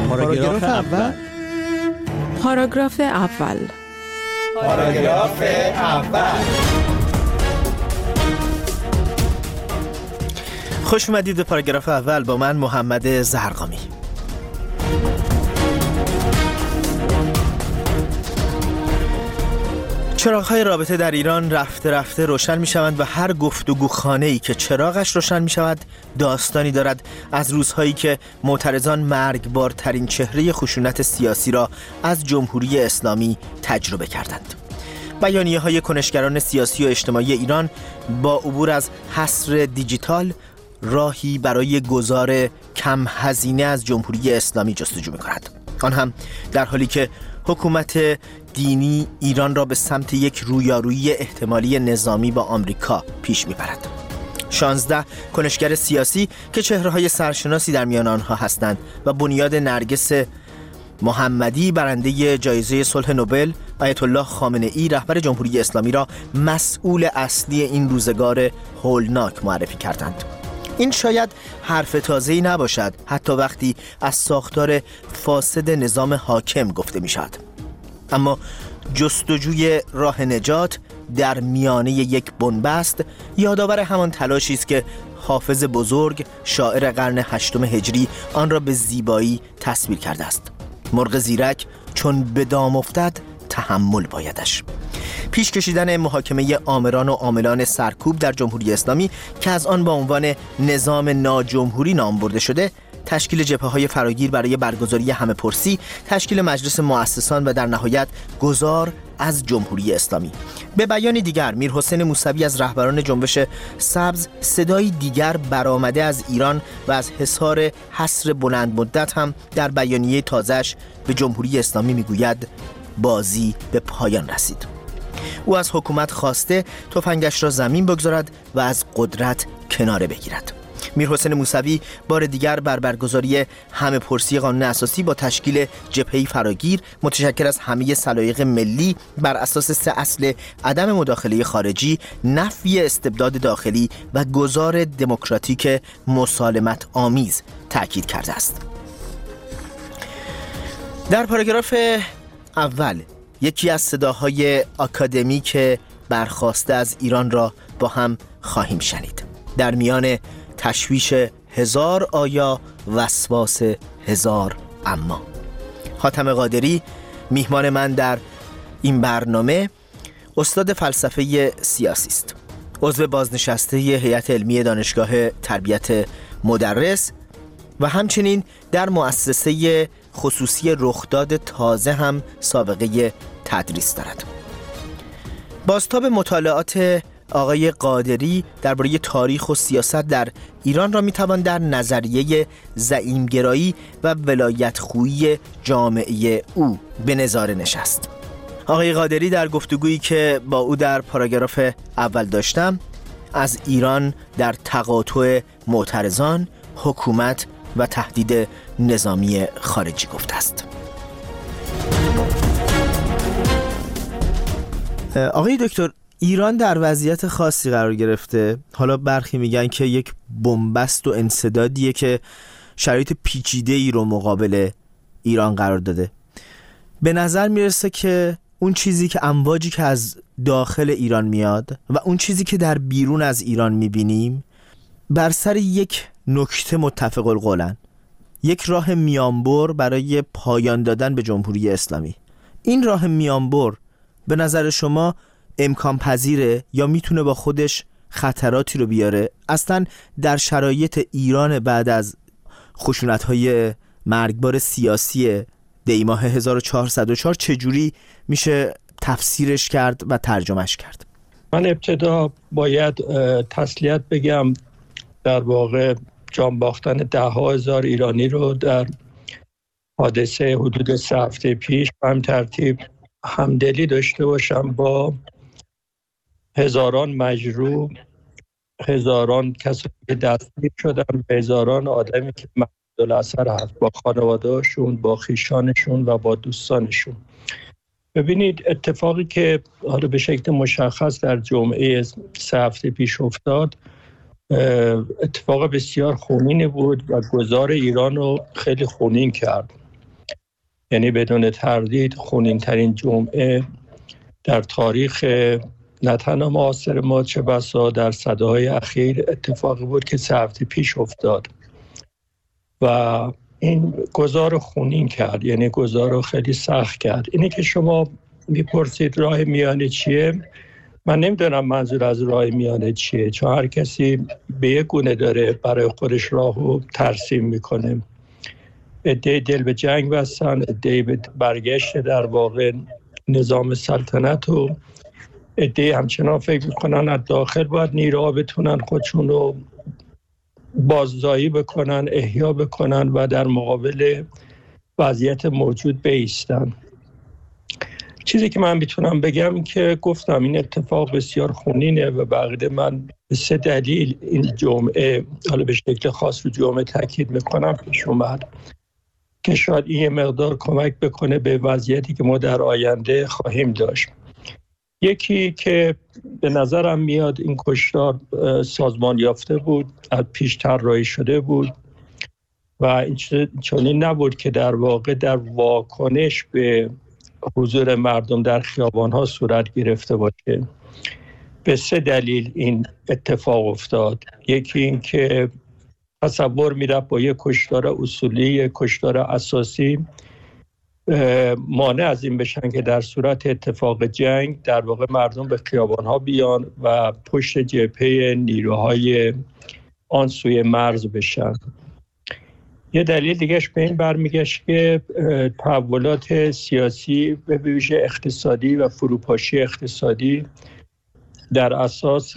پاراگراف اول. پاراگراف اول. پاراگراف اول. خوش اومدید به پاراگراف اول با من محمد زرقامی. چراغ‌های رابطه در ایران رفته رفته روشن می‌شوند و هر گفتگوخانه‌ای که چراغش روشن می‌شود داستانی دارد از روزهایی که معترضان مرگبارترین چهره خشونت سیاسی را از جمهوری اسلامی تجربه کردند. بیانیه‌های کنشگران سیاسی و اجتماعی ایران با عبور از حصر دیجیتال راهی برای گذار کم هزینه از جمهوری اسلامی جستجو می‌کند. آن هم در حالی که حکومت دینی ایران را به سمت یک رویارویی احتمالی نظامی با آمریکا پیش می‌برد. 16 کنشگر سیاسی که چهره‌های سرشناسی در میان آنها هستند و بنیاد نرگس محمدی برنده جایزه صلح نوبل، آیت الله خامنه‌ای رهبر جمهوری اسلامی را مسئول اصلی این روزگار هولناک معرفی کردند. این شاید حرف تازه‌ای نباشد حتی وقتی از ساختار فاسد نظام حاکم گفته می‌شود، اما جستجوی راه نجات در میانه یک بنبست یادآور همان تلاشی است که حافظ بزرگ شاعر قرن 8 هجری آن را به زیبایی تصویر کرده است. مرغ زیرک چون به دام افتد تحمل بایدش. پیش کشیدن محاکمه آمران و عاملان سرکوب در جمهوری اسلامی که از آن با عنوان نظام ناجمهوری نام برده شده، تشکیل جبهه‌های فراگیر برای برگزاری همه‌پرسی، تشکیل مجلس مؤسسان و در نهایت گذار از جمهوری اسلامی. به بیان دیگر، میرحسین موسوی از رهبران جنبش سبز صدای دیگر برآمده از ایران و از حصار حصر بلند مدت هم در بیانیه تازه‌اش به جمهوری اسلامی میگوید بازی به پایان رسید. او از حکومت خواسته تفنگش را زمین بگذارد و از قدرت کناره بگیرد. میرحسین موسوی بار دیگر بر برگزاری همه‌پرسی قانون اساسی با تشکیل جبهه‌ای فراگیر متشکل از همه سلایق ملی بر اساس 3 اصل عدم مداخله خارجی، نفی استبداد داخلی و گذار دموکراتیک مسالمت آمیز تأکید کرده است. در پاراگراف اول یکی از صداهای آکادمیک برخاسته از ایران را با هم خواهیم شنید. در میان تشویش 1000 آیا، وسواس 1000 اما. حاتم قادری میهمان من در این برنامه استاد فلسفه سیاسی است، عضو بازنشسته هیئت علمی دانشگاه تربیت مدرس و همچنین در مؤسسه خصوصی رخداد تازه هم سابقه تدریس دارد. بازتاب مطالعات آقای قادری درباره تاریخ و سیاست در ایران را میتوان در نظریه زعیمگرایی و ولایتخویی جامعه او به نظاره نشست. آقای قادری در گفتگویی که با او در پاراگراف اول داشتم از ایران در تقاطع معترضان، حکومت و تهدید نظامی خارجی گفته است. آقای دکتر، ایران در وضعیت خاصی قرار گرفته. حالا برخی میگن که یک بنبست و انسدادیه که شرایط پیچیده‌ای رو مقابل ایران قرار داده. به نظر میرسه که اون چیزی که امواجی که از داخل ایران میاد و اون چیزی که در بیرون از ایران میبینیم بر سر یک نکته متفق القولن، یک راه میانبر برای پایان دادن به جمهوری اسلامی. این راه میانبر به نظر شما امکان پذیره یا میتونه با خودش خطراتی رو بیاره؟ اصلا در شرایط ایران بعد از خشونت‌های مرگبار سیاسی دیماه 1404 چجوری میشه تفسیرش کرد و ترجمهش کرد؟ من ابتدا باید تسلیت بگم، در واقع جان باختن 10,000 ایرانی رو در حادثه حدود 3 هفته پیش به هم ترتیب همدلی داشته باشم با هزاران مجروح، هزاران کسانی که دستگیر شدن، هزاران آدمی که محدود الاثر هست با خانواده‌هاشون، با خویشانشون و با دوستانشون. ببینید، اتفاقی که حالا به شکل مشخص در جمعه 3 هفته پیش افتاد اتفاق بسیار خونینی بود و گذار ایران رو خیلی خونین کرد. یعنی بدون تردید خونین ترین جمعه در تاریخ نه تنها معاصر ما، چه بسا در سده‌های اخیر اتفاقی بود که 3 هفته پیش افتاد و این گذار خونین کرد، یعنی گذار رو خیلی سخت کرد. اینی که شما میپرسید راه میانه چیه، من نمیدونم منظور از راه میانه چیه، چون هر کسی به یک گونه داره برای خودش راهو ترسیم میکنه. عده‌ای دل به جنگ بستن، عده‌ای به برگشت در واقع نظام سلطنت و عده‌ای همچنان فکر میکنن از داخل باید نیروها بتونن خودشون رو باززایی بکنن، احیا بکنن و در مقابل وضعیت موجود بایستن. چیزی که من میتونم بگم که گفتم این اتفاق بسیار خونینه و بقیده من به 3 دلیل این جمعه، حالا به شکل خاص رو جمعه تاکید میکنم، پیش اومد که شاید این مقدار کمک بکنه به وضعیتی که ما در آینده خواهیم داشت. یکی که به نظرم میاد این کشتار سازمان یافته بود، از پیش طراحی شده بود و این چنین نبود که در واقع در واکنش به حضور مردم در خیابان‌ها صورت گرفته باشه. به 3 دلیل این اتفاق افتاد. یکی این که تصور می‌رفت با یک کشتار اصولی، یک کشتار اساسی مانع از این بشن که در صورت اتفاق جنگ در واقع مردم به خیابان‌ها بیان و پشت جبهه نیروهای آن سوی مرز بشن. یه دلیل دیگهش به این برمیگشت که تحولات سیاسی به ویژه اقتصادی و فروپاشی اقتصادی در اساس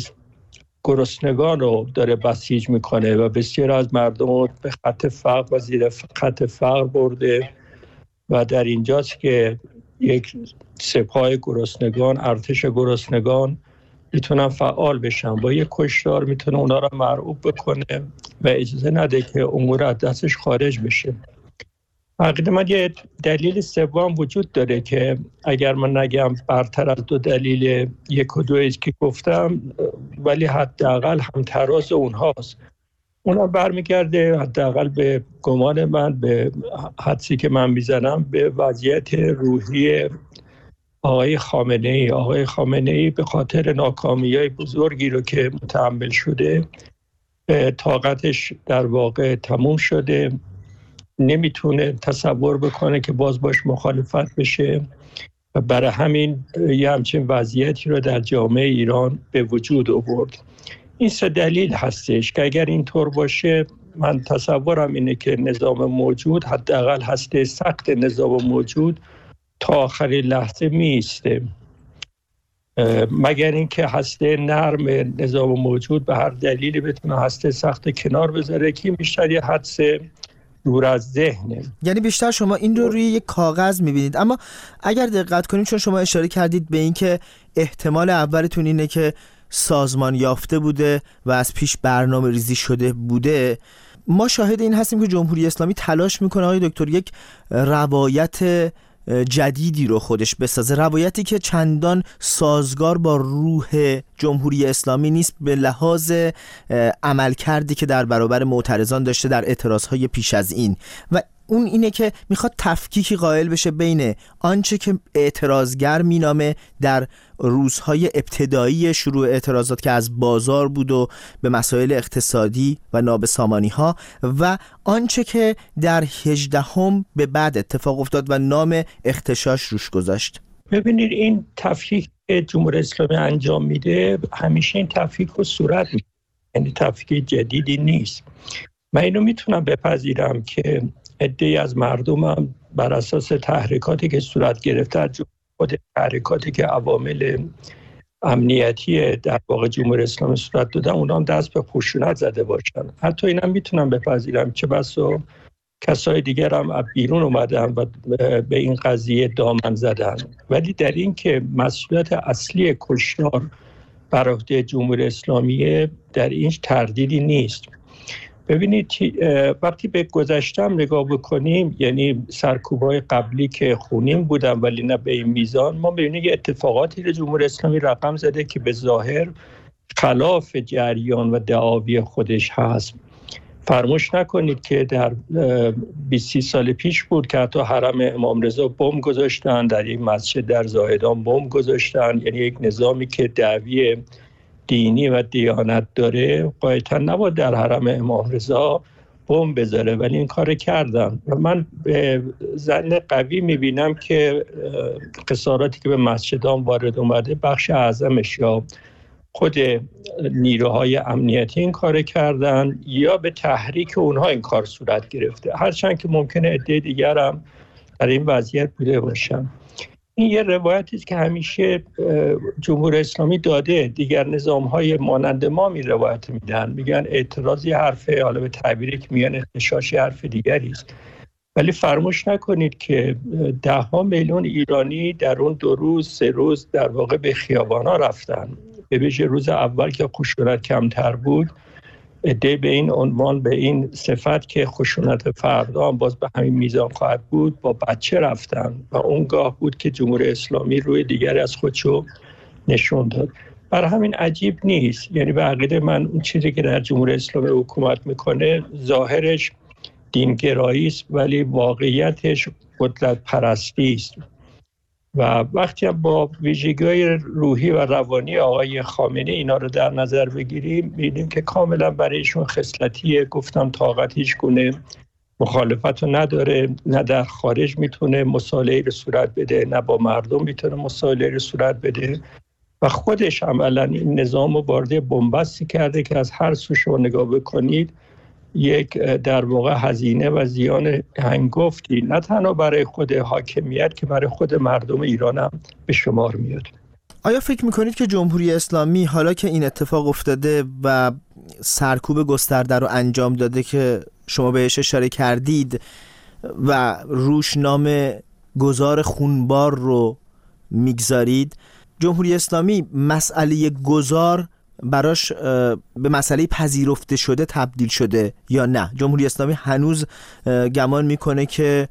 گرسنگان رو داره بسیج میکنه و بسیار از مردم رو به خط فقر و زیر خط فقر برده و در اینجاست که یک سپاه گرسنگان، ارتش گرسنگان میتونن فعال بشن. با یک کشتار میتونه اونا رو مرعوب بکنه و اجازه نده که امور از دستش خارج بشه. حقیقتا من یه دلیل سوم وجود داره که اگر من نگم برتر از 2 دلیل 1 و 2 که گفتم، ولی حداقل همتراز اونهاست. اونا برمیگرده حداقل به گمان من، به حدسی که من میزنم، به وضعیت روحی آقای خامنه ای به خاطر ناکامی‌های بزرگی رو که متحمل شده، طاقتش در واقع تموم شده، نمیتونه تصور بکنه که باش مخالفت بشه و برای همین یه همچین وضعیتی رو در جامعه ایران به وجود آورد. این 3 دلیل هستش که اگر اینطور باشه، من تصورم اینه که نظام موجود، حداقل هسته سخت نظام موجود، تا آخرین لحظه میسته، مگر اینکه هسته نرم نظام موجود به هر دلیلی بتونه هسته سخت کنار بذاره که بیشتر یه حدس دور از ذهنه. یعنی بیشتر شما این رو روی یک کاغذ میبینید. اما اگر دقت کنیم، چون شما اشاره کردید به این که احتمال اولتون اینه که سازمان یافته بوده و از پیش برنامه ریزی شده بوده، ما شاهد این هستیم که جمهوری اسلامی تلاش میکنه آقای دکتر یک روایت جدیدی رو خودش بسازه، روایتی که چندان سازگار با روح جمهوری اسلامی نیست به لحاظ عملکردی که در برابر معترضان داشته در اعتراضهای پیش از این، و اون اینه که میخواد تفکیکی قائل بشه بین آنچه که اعتراضگر مینامه در روزهای ابتدایی شروع اعتراضات که از بازار بود و به مسائل اقتصادی و نابسامانی ها، و آنچه که در 18 به بعد اتفاق افتاد و نام اغتشاش روش گذاشت. ببینید این تفکیک که جمهوری اسلامی انجام میده همیشه این تفکیک رو صورت میده، یعنی تفکیک جدیدی نیست. من اینو میتونم بپذیرم که عده‌ای از مردمم بر اساس تحریکاتی که صورت گرفته، از خود تحریکاتی که عوامل امنیتی در واقع جمهوری اسلامی صورت دادن، اونا هم دست به خشونت زده باشن. حتی اینم میتونم بپذیرم چه بسا کسای دیگر هم از بیرون اومدن و به این قضیه دامن زدن، ولی در این که مسئولیت اصلی کشتار بر عهده جمهوری اسلامی، در این تردیدی نیست. ببینید وقتی به گذشتم نگاه بکنیم، یعنی سرکوب‌های قبلی که خونین بودن ولی نه به این میزان، ما ببینید یه اتفاقاتی رو جمهوری اسلامی رقم زده که به ظاهر خلاف جریان و دعاوی خودش هست. فراموش نکنید که در 20 سال پیش بود که حتی حرم امام رضا بمب گذاشتن، در یک مسجد در زاهدان بمب گذاشتن. یعنی یک نظامی که دعوی دینی و دیانت داره قاعدتا نباید در حرم امام رضا بمب بذاره، ولی این کار کردن. و من به ظن قوی میبینم که خساراتی که به مسجدان وارد اومده بخش اعظمش یا خود نیروهای امنیتی این کار کردن یا به تحریک اونها این کار صورت گرفته، هرچند که ممکنه عده دیگر هم در این وضعیت بوده باشن. این یه روایتی است که همیشه جمهوری اسلامی داده، دیگر نظام‌های مانند ما می روایت میدن، میگن اعتراضی حرفه، حالا به تعبیری که میگن اختشاشی حرف دیگری است. ولی فراموش نکنید که 10 میلیون ایرانی در اون 2 روز 3 روز در واقع به خیابانا رفتن. به ویژه روز اول که خشونت کمتر بود، عده به این عنوان، به این صفت که خشونت فردا هم باز به همین میزان خواهد بود، با بچه رفتن و اونگاه بود که جمهوری اسلامی روی دیگری از خودشو نشون داد. برای همین عجیب نیست، یعنی به عقیده من اون چیزی که در جمهوری اسلامی حکومت میکنه ظاهرش دینگرایی است ولی واقعیتش قدرت پرستی است. و وقتی هم با ویژگی‌های روحی و روانی آقای خامنه‌ای اینا رو در نظر بگیریم، می‌بینیم که کاملا برایشون خصلتیه. گفتم طاقت هیچ گونه مخالفت رو نداره، نه در خارج میتونه مصالحه رو صورت بده، نه با مردم میتونه مصالحه رو صورت بده و خودش عملا این نظام رو وارد بن‌بستی کرده که از هر سو شما نگاه بکنید یک در واقع هزینه و زیان هنگفتی نه تنها برای خود حاکمیت که برای خود مردم ایران هم به شمار میاد. آیا فکر میکنید که جمهوری اسلامی حالا که این اتفاق افتاده و سرکوب گسترده رو انجام داده که شما بهش اشاره کردید و روش نام گذار خونبار رو میگذارید، جمهوری اسلامی مسئله گذار براش به مسئله پذیرفته شده تبدیل شده یا نه؟ جمهوری اسلامی هنوز گمان میکنه که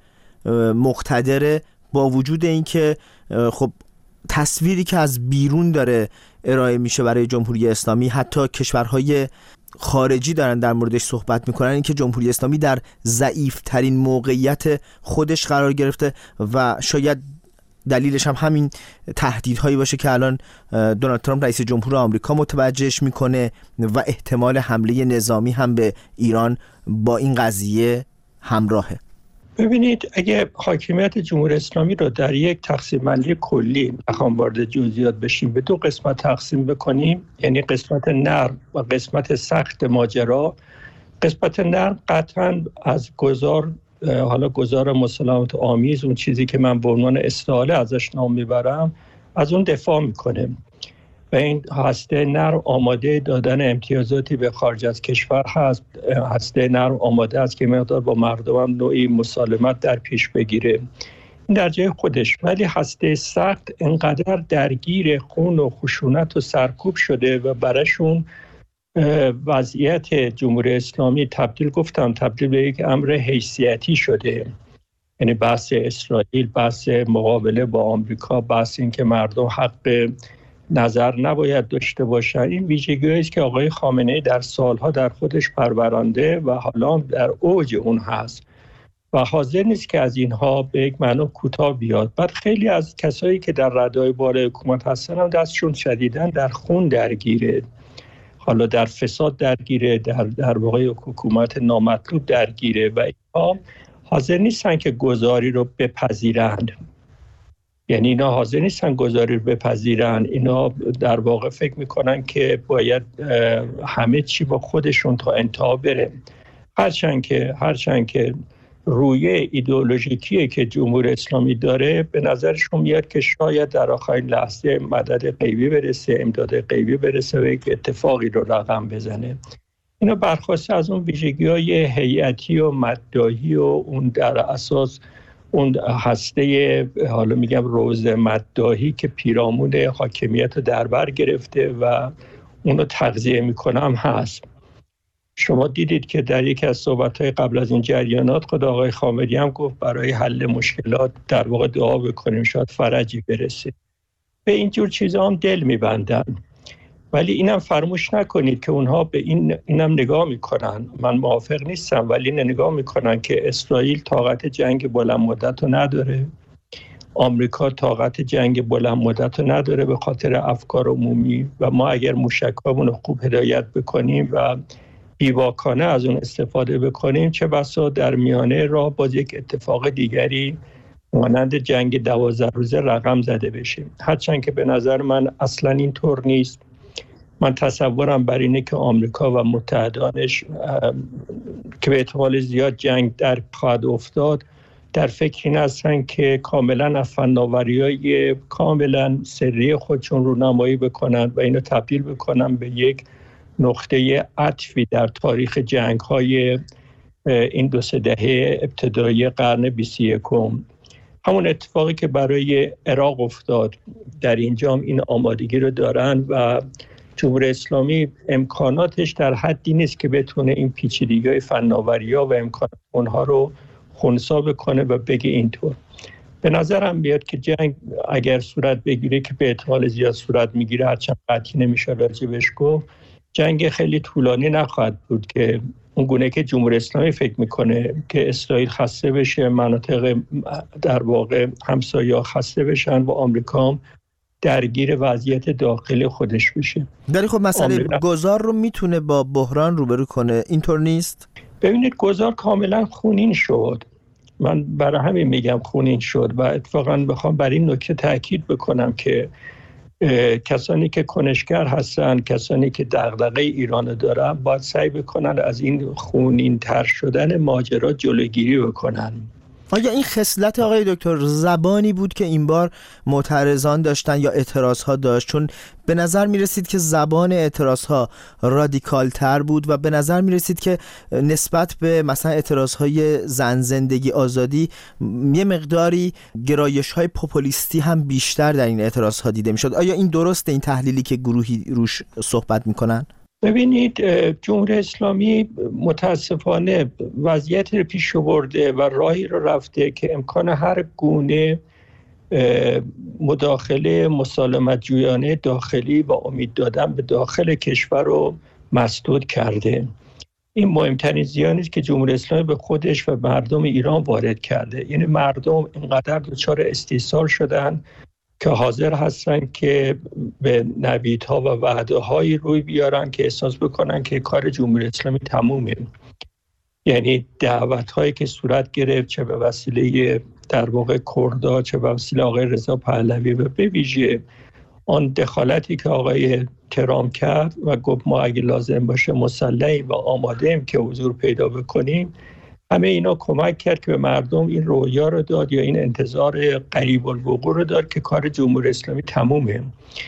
مقتدره، با وجود اینکه خب تصویری که از بیرون داره ارائه میشه برای جمهوری اسلامی، حتی کشورهای خارجی دارن در موردش صحبت میکنن، اینکه جمهوری اسلامی در ضعیف ترین موقعیت خودش قرار گرفته و شاید دلیلش هم همین تهدیدهایی باشه که الان دونالد ترامپ رئیس جمهور آمریکا متوجهش میکنه و احتمال حمله نظامی هم به ایران با این قضیه همراهه. ببینید، اگه حاکمیت جمهوری اسلامی رو در یک تقسیم بندی کلی، نخوام وارد جزئیات بشیم، به 2 قسمت تقسیم بکنیم، یعنی قسمت نرم و قسمت سخت ماجرا، قسمت نرم قطعاً از گذار مسالمت آمیز، اون چیزی که من به عنوان استحاله ازش نام میبرم، از اون دفاع میکنه و این هسته نرم آماده دادن امتیازاتی به خارج از کشور هست. هسته نرم آماده است که مقدار با مردم نوعی مسالمت در پیش بگیره، این در جای خودش. ولی هسته سخت انقدر درگیر خون و خشونت و سرکوب شده و براشون وضعیت جمهوری اسلامی تبدیل به یک امر حیثیتی شده. یعنی بحث اسرائیل، بحث مقابله با آمریکا، بحث این که مردم حق نظر نباید داشته باشن، این ویژگی‌هایی است که آقای خامنه‌ای در سالها در خودش پرورانده و حالا در اوج اون هست و حاضر نیست که از اینها به یک معنی کوتاه بیاد. بعد خیلی از کسایی که در ردای بالای حکومت هستن هم دستشون شدیداً در خون درگیره، حالا در فساد درگیره، در واقع حکومت نامطلوب درگیره و اینها حاضر نیستن که گذاری رو بپذیرند. یعنی اینا حاضر نیستن گذاری رو بپذیرن، اینا در واقع فکر میکنن که باید همه چی با خودشون تا انتها بره. هرچند که رویه ایدئولوژیکیه که جمهوری اسلامی داره، به نظرشون میاد که شاید در آخرین لحظه مدد غیبی برسه، امداد غیبی برسه و یک اتفاقی رو رقم بزنه. اینا برخواسته از اون ویژگی‌های هیئتی و مداحی و اون در اساس اون هسته، حالا میگم روز مداحی که پیرامون حاکمیت رو در بر گرفته و اونو تغذیه میکنه هم هست. شما دیدید که در یکی از صحبت‌های قبل از این جریانات خود آقای خامنه‌ای هم گفت برای حل مشکلات در واقع دعا بکنیم شاید فرجی برسه. به اینجور چیزا هم دل میبندن. ولی اینم فراموش نکنید که اونها به اینم نگاه میکنن، من موافق نیستم ولی نگاه میکنن که اسرائیل طاقت جنگ بلند مدت رو نداره، آمریکا طاقت جنگ بلند مدت رو نداره به خاطر افکار عمومی و ما اگر موشک‌هامون رو خوب هدایت بکنیم و بیواکانه از اون استفاده بکنیم چه بسا در میانه راه باز یک اتفاق دیگری مانند جنگ 12 روزه رقم زده بشه. هرچند که به نظر من اصلا اینطور نیست. من تصورم بر اینه که آمریکا و متحدانش که به احتمال زیاد جنگ در خواهد افتاد در فکر این هستن که کاملا از فناوری‌های کاملا سری خودشون رونمایی بکنن و اینو تبدیل بکنن به یک نقطه عطفی در تاریخ جنگ‌های این 2-3 دهه ابتدایی قرن 21. همون اتفاقی که برای عراق افتاد در اینجا این آمادگی رو دارن و جمهوری اسلامی امکاناتش در حدی نیست که بتونه این پیچیدگی‌های فناوری‌ها و امکانات اونها رو خنثی بکنه و بگه اینطور. به نظرم میاد که جنگ اگر صورت بگیره که به احتمال زیاد صورت میگیره، هرچند قطعی نمیشه راجبش گفت، جنگ خیلی طولانی نخواهد بود که اون گونه که جمهوری اسلامی فکر میکنه که اسرائیل خسته بشه، مناطق در واقع همسایه‌ها خسته بشن و آمریکا هم درگیر وضعیت داخلی خودش بشه. ولی خب مسئله گذار رو میتونه با بحران روبرو کنه، اینطور نیست؟ ببینید گذار کاملا خونین شد، من برای همین میگم خونین شد و اتفاقا بخوام بر این نکته تاکید بکنم که کسانی که کنشگر هستن، کسانی که دغدغه ایران دارن باید سعی بکنن از این خونین تر شدن ماجرا جلوگیری بکنن. آیا این خصلت آقای دکتر زبانی بود که این بار معترضان داشتن یا اعتراضها داشت؟ چون به نظر می رسید که زبان اعتراضها رادیکال تر بود و به نظر می رسید که نسبت به مثلا اعتراضهای زن زندگی آزادی یه مقداری گرایش های پوپولیستی هم بیشتر در این اعتراضها دیده می شد. آیا این درسته، این تحلیلی که گروهی روش صحبت می کنن؟ ببینید جمهوری اسلامی متاسفانه وضعیت رو پیش برده و راهی رو رفته که امکان هر گونه مداخله مسالمت جویانه داخلی و امید دادن به داخل کشور رو مسدود کرده. این مهمترین زیانی است که جمهوری اسلامی به خودش و مردم ایران وارد کرده. یعنی مردم اینقدر دچار استیصال شدن که حاضر هستن که به نویدها و وعده‌هایی روی بیارن که احساس بکنن که کار جمهوری اسلامی تمومه. یعنی دعوت‌هایی که صورت گرفت چه به وسیله در واقع کردها، چه به وسیله آقای رضا پهلوی و به ویژه آن دخالتی که آقای ترامپ کرد و گفت ما اگه لازم باشه مسلحیم و آماده‌ایم که حضور پیدا بکنیم، همه اینا کمک کرد که به مردم این رویا رو داد یا این انتظار قریب الوقوع رو داد که کار جمهوری اسلامی تمومه.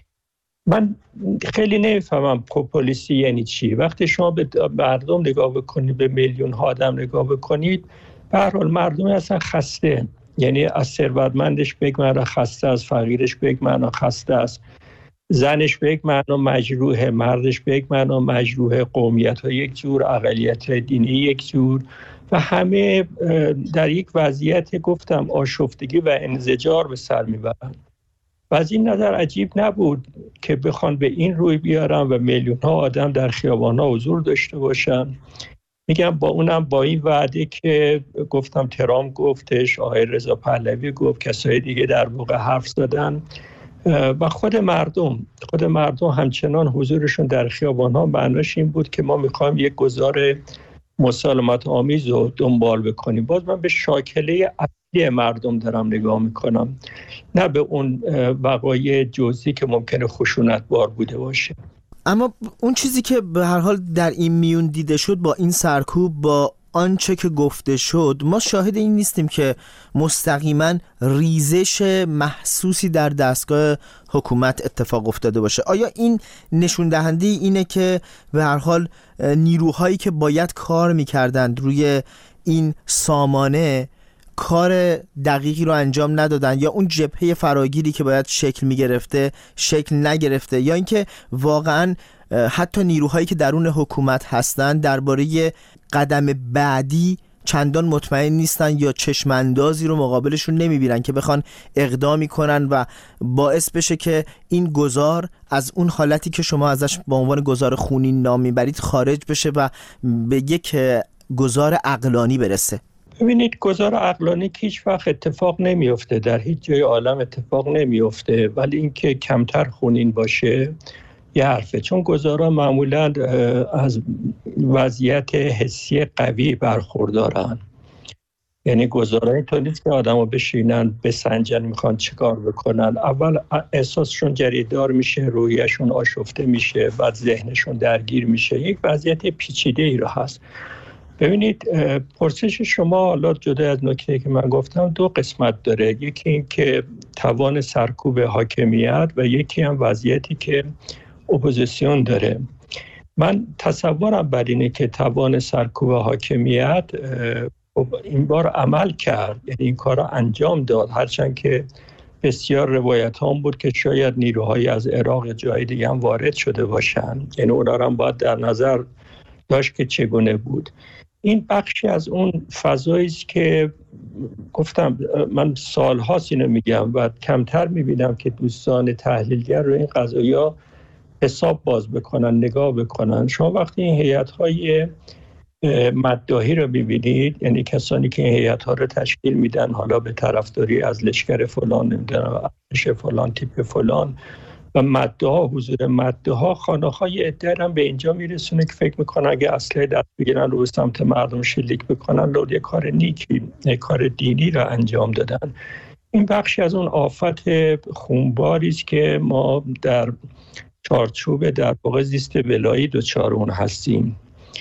من خیلی نمیفهمم پوپولیستی یعنی چی. وقتی شما به مردم نگاه بکنید، به میلیون ها آدم نگاه بکنید، به هر حال مردم اصلا خسته، یعنی از ثروتمندش به یک معنا خسته، از فقیرش به یک معنا خسته است، زنش به یک معنا مجروحه، مردش به یک معنا مجروحه، قومیت‌ها یک جور، اقلیت دینی یک جور و همه در یک وضعیت گفتم آشفتگی و انزجار به سر میبرن. و از این نظر عجیب نبود که بخوان به این روی بیارن و میلیون ها آدم در خیابان ها حضور داشته باشن. میگم با اونم با این وعده که گفتم ترامپ گفتش، آقای رضا پهلوی گفت، کسای دیگه در واقع حرف زدن و خود مردم همچنان حضورشون در خیابان ها معناش این بود که ما میخوایم یک گزار مسالمت آمیز رو دنبال بکنیم. باز من به شاکله اصلی مردم دارم نگاه میکنم، نه به اون وقایع جزئی که ممکنه خشونتبار بوده باشه. اما اون چیزی که به هر حال در این میون دیده شد با این سرکوب، با آنچه که گفته شد، ما شاهد این نیستیم که مستقیما ریزش محسوسی در دستگاه حکومت اتفاق افتاده باشه. آیا این نشون دهنده اینه که به هر حال نیروهایی که باید کار میکردند روی این سامانه کار دقیقی رو انجام ندادن، یا اون جبهه فراگیری که باید شکل میگرفته شکل نگرفته، یا اینکه واقعا حتی نیروهایی که درون حکومت هستن درباره قدم بعدی چندان مطمئن نیستن یا چشم اندازی رو مقابلشون نمیبینن که بخوان اقدامی کنن و باعث بشه که این گذار از اون حالتی که شما ازش به عنوان گذار خونین نام میبرید خارج بشه و به یک گذار عقلانی برسه؟ ببینید، گذار عقلانی که هیچ وقت اتفاق نمیفته، در هیچ جای عالم اتفاق نمیفته، ولی اینکه کمتر خونین باشه یه حرفه. چون گذارا معمولا از وضعیت حسی قوی برخوردارن. یعنی گذارا اینطور نیست که آدمو بشینن بسنجن میخوان چیکار بکنن. اول احساسشون جریدار میشه، رویشون آشفته میشه، بعد ذهنشون درگیر میشه. یک وضعیت پیچیده ای رو هست. ببینید، پرسش شما حالا جدا از نکته که من گفتم دو قسمت داره. یکی این که توان سرکوب حاکمیت و یکی هم وضعیتی که اپوزیسیون داره. من تصورم بر اینه که توان سرکوب حاکمیت این بار عمل کرد، یعنی این کار را انجام داد، هرچند که بسیار روایت هم بود که شاید نیروهایی از عراق جای دیگه هم وارد شده باشن، یعنی اونا را هم باید در نظر داشت که چگونه بود. این بخشی از اون فضایی است که گفتم من سال‌هاست اینو میگم و کمتر میبینم که دوستان تحلیلگر رو این قضایا حساب باز بکنن، نگاه بکنن. شما وقتی این هیئت‌های مداحی رو ببینید، یعنی کسانی که این هیئت‌ها رو تشکیل میدن حالا به طرفداری از لشکر فلان، نمیدونم ارتش فلان، تیپ فلان و مداها، حضور مداها، خانه‌های عده هم به اینجا میرسونه که فکر میکنن اگه اسلحه دست بگیرن رو به سمت مردم شلیک بکنن، لود یک کار نیکی، یک کار دینی را انجام دادن. این بخشی از اون آفت خونباری است که ما در چارچوب در واقع زیست ولایی دچار اون هستیم.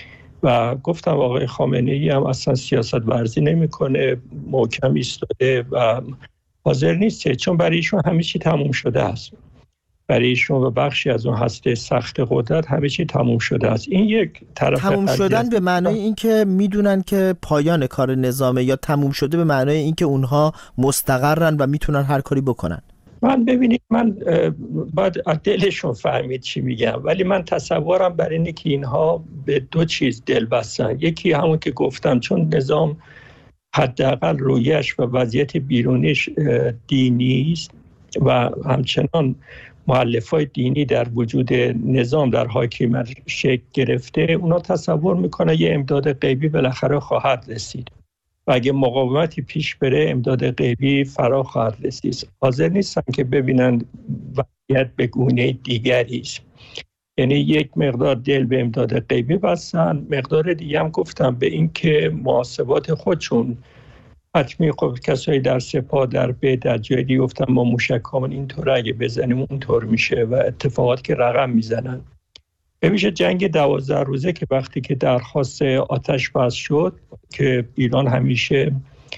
و گفتم آقای خامنه‌ای هم اصلا سیاست ورزی نمیکنه، محکم ایستاده و حاضر نیست، چون برای ایشون همه چی تموم شده است. برای ایشون و بخشی از اون هسته سخت قدرت همه چی تموم شده است. این یک طرف تموم شدن به معنای اینکه میدونن که پایان کار نظامه، یا تموم شده به معنای اینکه اونها مستقرن و میتونن هر کاری بکنن؟ ببینید، من باید دلشون فهمید چی میگم، ولی من تصورم بر اینه که اینها به دو چیز دل بستن. یکی همون که گفتم، چون نظام حداقل رویش و وضعیت بیرونیش دینی است و همچنان مؤلفه‌های دینی در وجود نظام در حاکمیت شکل گرفته، اونا تصور میکنه یه امداد غیبی بالاخره خواهد رسید و اگه مقاومتی پیش بره امداد غیبی فرا خواهد رسید. حاضر نیستن که ببینن وضعیت به گونه دیگری است. یعنی یک مقدار دل به امداد غیبی بستن، مقدار دیگه هم گفتم به این که محاسبات خودشون حتمی، خب کسایی در سپاه، در بیت، در جای دیگه گفتم ما موشکامون اینطور اگه بزنیم اونطور میشه و اتفاقات که رقم میزنن. بمیشه جنگ 12 روزه که وقتی که درخواست آتش بس شد که ایران همیشه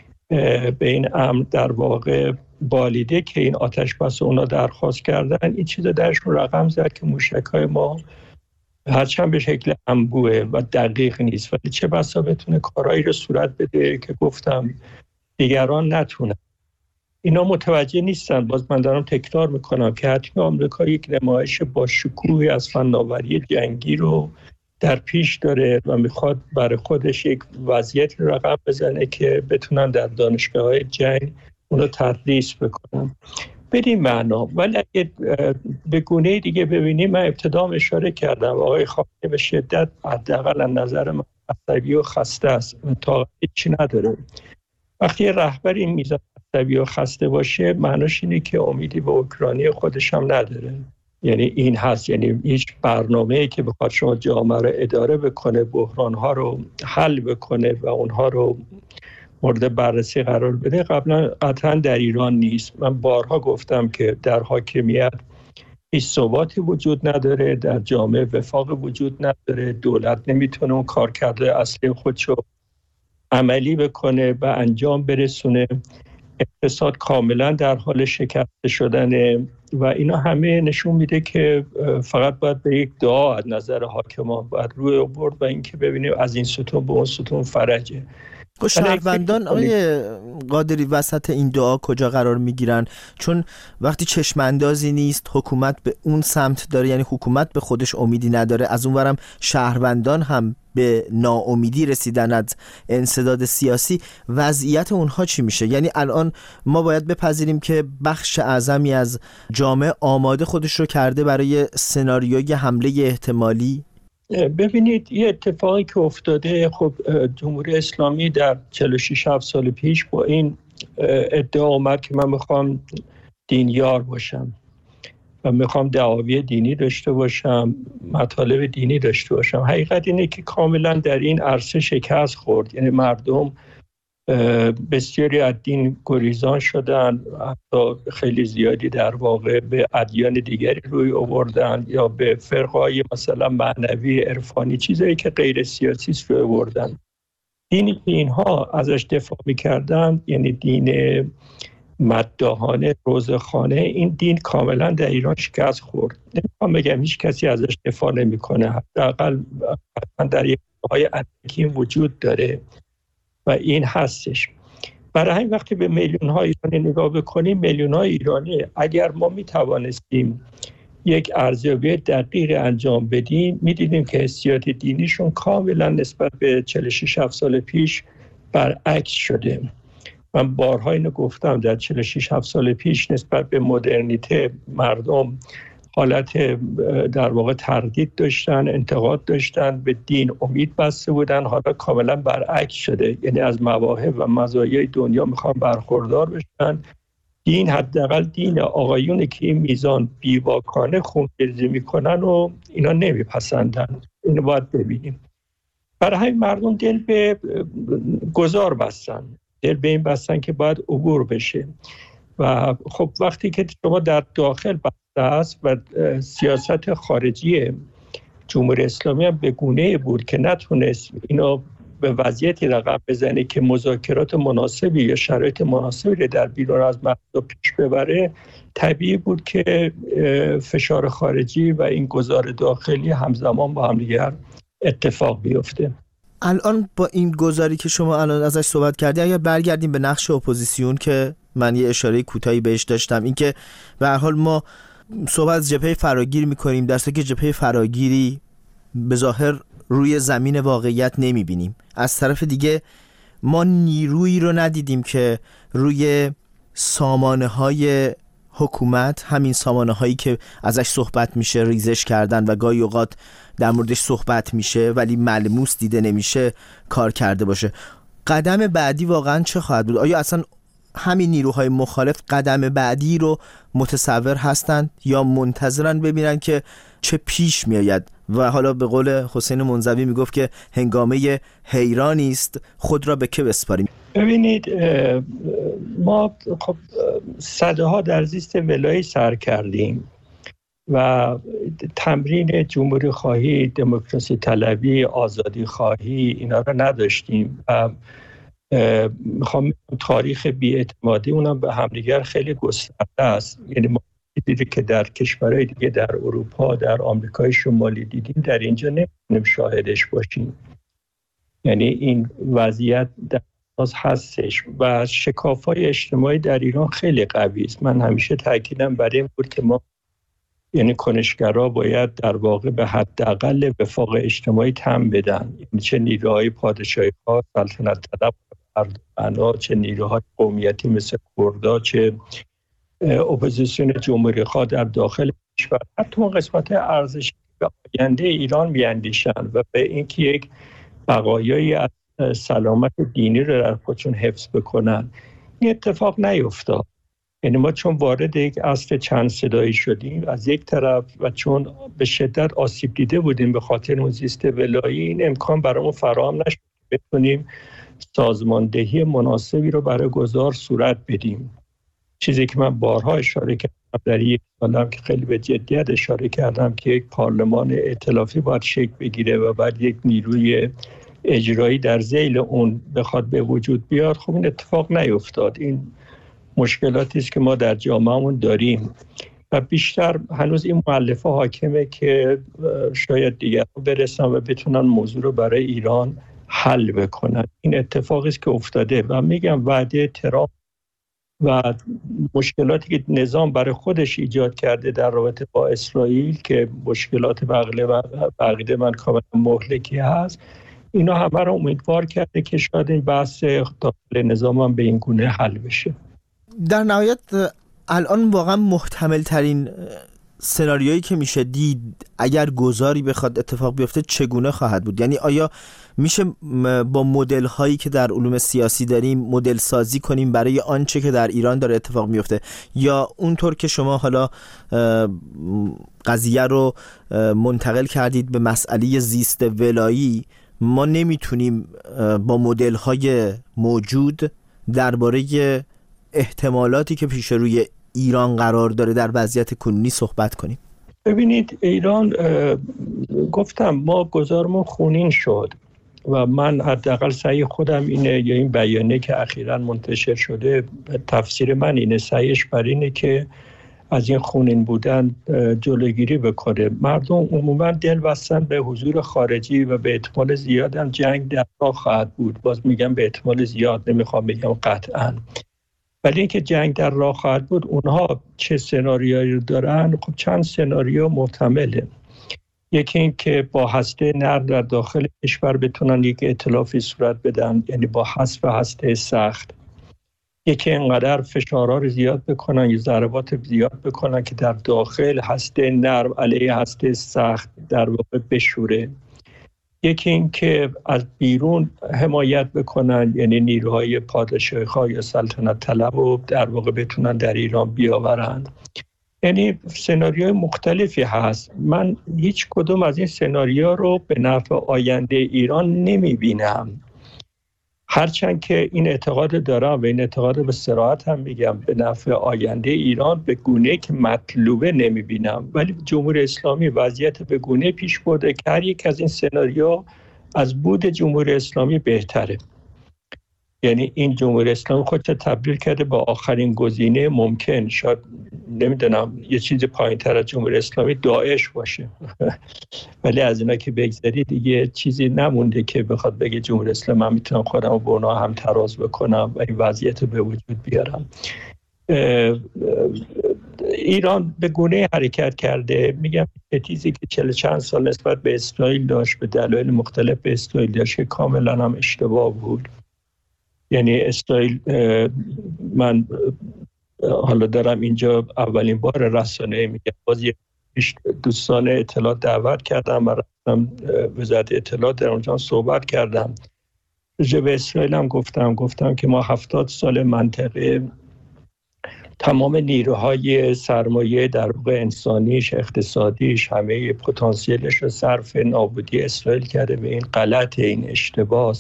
به این امر در واقع بالیده که این آتش بس اونا درخواست کردن، این چیز درشون رقم زد که موشک‌های ما هرچند به شکل انبوه و دقیق نیست، ولی چه بسا بتونه کارهایی رو صورت بده که گفتم دیگران نتونن. اینا متوجه نیستن. باز من دارم تکرار میکنم که حتمی آمریکا یک نمایش با شکوهی از فناوری جنگی رو در پیش داره و میخواد برای خودش یک وضعیت رقم بزنه که بتونن در دانشگاه‌های جنگ اونو تدریس بکنن. بدین معنا. ولی اگه به گونه دیگه ببینیم، من ابتدا اشاره کردم آقای خامنه‌ای به شدت حداقل از نظر من عصبی و خسته است، طاقت چی نداره. وقتی رهبر این میزان عصبی و خسته باشه، معناش اینه که امیدی به اوکراینی خودش هم نداره. یعنی این هست، یعنی هیچ برنامه‌ای که بخواد شما جامعه رو اداره بکنه، بحران‌ها رو حل بکنه و اونها رو مورد بررسی قرار بده، قطعا در ایران نیست. من بارها گفتم که در حاکمیت هیچ ثباتی وجود نداره، در جامعه وفاق وجود نداره، دولت نمیتونه اون کارکرد اصلی خودشو عملی بکنه و انجام برسونه، اقتصاد کاملا در حال شکسته شدنه و اینا همه نشون میده که فقط باید به یک دعا از نظر حاکمان باید روی برد و اینکه ببینیم از این ستون به اون ستون فرجه. شهروندان آقای قادری وسط این دعا کجا قرار میگیرن؟ چون وقتی چشم اندازی نیست، حکومت به اون سمت داره، یعنی حکومت به خودش امیدی نداره، از اونورم شهروندان هم به ناامیدی رسیدن از انسداد سیاسی، وضعیت اونها چی میشه؟ یعنی الان ما باید بپذیریم که بخش اعظمی از جامعه آماده خودش رو کرده برای سناریوی حمله احتمالی؟ ببینید یه اتفاقی که افتاده، خب جمهوری اسلامی در 46-7 سال پیش با این ادعا اومد که من میخوام دینیار باشم و میخوام دعاوی دینی داشته باشم، مطالب دینی داشته باشم. حقیقت اینه که کاملا در این عرصه شکست خورد. یعنی مردم بسیاری از دین گریزان شدن، حتی خیلی زیادی در واقع به ادیان دیگری روی آوردن یا به فرقهای مثلا معنوی عرفانی، چیزایی که غیر سیاسی است روی آوردن. دینی که اینها ازش دفاع می‌کردن، یعنی دین مداحانه روزخانه، این دین کاملا در ایران شکست خورد. نمی‌خوام بگم هیچ کسی ازش دفاع نمی‌کنه، حداقل در یک جاهای اندکی وجود داره و این هستش. برای همین وقتی به میلیون‌های ایرانی نگاه بکنیم، میلیون‌های ایرانی اگر ما می‌توانستیم یک ارزیابی دقیق انجام بدیم، می‌دیدیم که حسیات دینیشون کاملا نسبت به 46-7 سال پیش برعکس شده. من بارها اینو گفتم، در 46-7 سال پیش نسبت به مدرنیته مردم حالت در واقع تردید داشتن، انتقاد داشتن، به دین امید بسته بودن. حالا کاملا برعکس شده، یعنی از مواهب و مزایای دنیا میخوان برخوردار بشن. دین، حداقل دین آقایونی که این میزان بیباکانه خونریزی میکنن و اینا نمیپسندن. اینو باید ببینیم. برای همین مردم دل به گذار بستن، دل به این بستن که باید عبور بشه. و خب وقتی که شما در داخل بسته است و سیاست خارجی جمهوری اسلامی هم به گونه بود که نتونست اینو به وضعیتی رقم بزنه که مذاکرات مناسبی یا شرایط مناسبی در بیرون از مرزها پیش ببره، طبیعی بود که فشار خارجی و این گذار داخلی همزمان با هم دیگر اتفاق بیفته. الان با این گذاری که شما الان ازش صحبت کردی، اگر برگردیم به نقش اپوزیسیون که من یه اشاره کوتاهی بهش داشتم، این که به هر حال ما صحبت از جبهه فراگیر می‌کنیم، در حالی که جبهه فراگیری به ظاهر روی زمین واقعیت نمی‌بینیم. از طرف دیگه ما نیرویی رو ندیدیم که روی سامانه‌های حکومت، همین سامانه‌هایی که ازش صحبت میشه، ریزش کردن و گاهی اوقات در موردش صحبت میشه ولی ملموس دیده نمیشه، کار کرده باشه. قدم بعدی واقعا چه خواهد بود؟ آیا اصلا همین نیروهای مخالف قدم بعدی رو متصور هستند یا منتظرن ببینن که چه پیش میآید؟ و حالا به قول حسین منزوی میگفت که هنگامه حیرانی است، خود را به که بسپاریم؟ ببینید، ما خب صدها در زیست ولایی سر کردیم و تمرین جمهوری خواهی، دموکراسی طلبی، آزادی خواهی اینا رو نداشتیم و میخوام تاریخ بی‌اعتمادی اونم به همدیگر خیلی گسترده است. یعنی ما دیدیم که در کشورهای دیگه در اروپا، در آمریکای شمالی دیدیم، در اینجا نمیتونیم شاهدش باشیم. یعنی این وضعیت در اساس هستش و شکاف‌های اجتماعی در ایران خیلی قوی است. من همیشه تاکیدم بر این بود که ما، یعنی کنشگرها، باید در واقع به حداقل وفاق اجتماعی تم بدن. یعنی چه نیروهای پادشاهی ها، سلطنت طلب، اردوغنا، چه نیروهای قومیتی مثل کردها، چه اپوزیسیون جمهوری خواه در داخل کشور، حتی اون قسمت ارزشی به آینده ایران میاندیشن و به اینکه یک بقایایی از سلامت دینی رو در خودشون حفظ بکنن. این اتفاق نیفتاد. یعنی ما چون وارد یک عصر چند صدایی شدیم از یک طرف و چون به شدت آسیب دیده بودیم به خاطر اون زیست ولایی، این امکان برامون فراهم نشد که بتونیم سازماندهی مناسبی رو برای گذار صورت بدیم. چیزی که من بارها اشاره کردم در یک سالم که خیلی به جدیت اشاره کردم که یک پارلمان ائتلافی باید شکل بگیره و بعد یک نیروی اجرایی در ذیل اون بخواد به وجود بیاد. خب این اتفاق نیفتاد. این مشکلاتی است که ما در جامعهمون داریم و بیشتر هنوز این مؤلفه حاکمه که شاید دیگر برسن و بتونن موضوع رو برای ایران حل بکنن. این اتفاقی است که افتاده و میگم وعده ترامپ و مشکلاتی که نظام برای خودش ایجاد کرده در رابطه با اسرائیل که مشکلات بقیده من کاملا مهلکی هست، اینا همه رو امیدوار کرده که شاید این بحث داخل نظام هم به این گونه حل بشه. در نهایت الان واقعا محتمل ترین سناریویی که میشه دید اگر گذاری بخواد اتفاق بیفته چگونه خواهد بود؟ یعنی آیا میشه با مدل هایی که در علوم سیاسی داریم مدل سازی کنیم برای آنچه که در ایران داره اتفاق میفته، یا اونطور که شما حالا قضیه رو منتقل کردید به مسئله زیست ولایی، ما نمیتونیم با مدل های موجود درباره احتمالاتی که پیش روی ایران قرار داره در وضعیت کنونی صحبت کنیم؟ ببینید ایران، گفتم ما گذارمون خونین شد و من حداقل سعی خودم اینه، یا این بیانیه که اخیراً منتشر شده تفسیر من اینه، سعیش بر اینه که از این خونین بودن جلوگیری بکنه. مردم عموما دل بستن به حضور خارجی و به احتمال زیاد هم جنگ در راه خواهد بود. باز میگم به احتمال زیاد، نمیخوام بگم قطعاً، ولی اینکه جنگ در راه خواهد بود. اونها چه سناریویی رو دارن؟ خب چند سناریو محتمله. یکی این که با هسته نرم در داخل کشور بتونن یک ائتلافی صورت بدن، یعنی با حذف هسته سخت. یکی اینقدر فشارها رو زیاد بکنن یا ضربات زیاد بکنن که در داخل هسته نرم علیه هسته سخت در واقع بشوره. یکی این که از بیرون حمایت بکنن، یعنی نیروهای پادشاهی یا سلطنت طلب رو در واقع بتونن در ایران بیاورند. یعنی سناریوی مختلفی هست. من هیچ کدوم از این سناریو رو به نفع آینده ایران نمی بینم، هرچند که این اعتقاد دارم و این اعتقاد به صراحت هم میگم به نفع آینده ایران به گونه که مطلوبه نمی بینم. ولی جمهوری اسلامی وضعیت به گونه پیش برده که هر یک از این سناریو از بود جمهوری اسلامی بهتره. یعنی این جمهوری اسلامی خودش تبدیل کرده با آخرین گزینه ممکن. شاید نمیدونم یه چیز پایین‌تر از جمهوری اسلامی داعش باشه ولی از اینا که بگذری دیگه چیزی نمونده که بخواد بگه جمهوری اسلامی من میتونم خودم با اونا هم تراز بکنم و این وضعیت به وجود بیارم. ایران به گونه حرکت کرده. میگم چیزی که 40 چند سال نسبت به اسرائیل داشت، به دلایل مختلف به اسرائیل داشت که کاملا هم اشتباه بود. یعنی اسرائیل، من حالا دارم اینجا اولین بار رسانه میگم، باز دوستان اطلاعات دعوت کردم و رفتم وزارت اطلاعات در اونجا صحبت کردم. راجع به اسرائیل هم گفتم که ما 70 سال منطقه تمام نیروهای سرمایه در واقع انسانیش، اقتصادیش، همه پتانسیلش رو صرف نابودی اسرائیل کرده. به این غلط، این اشتباهه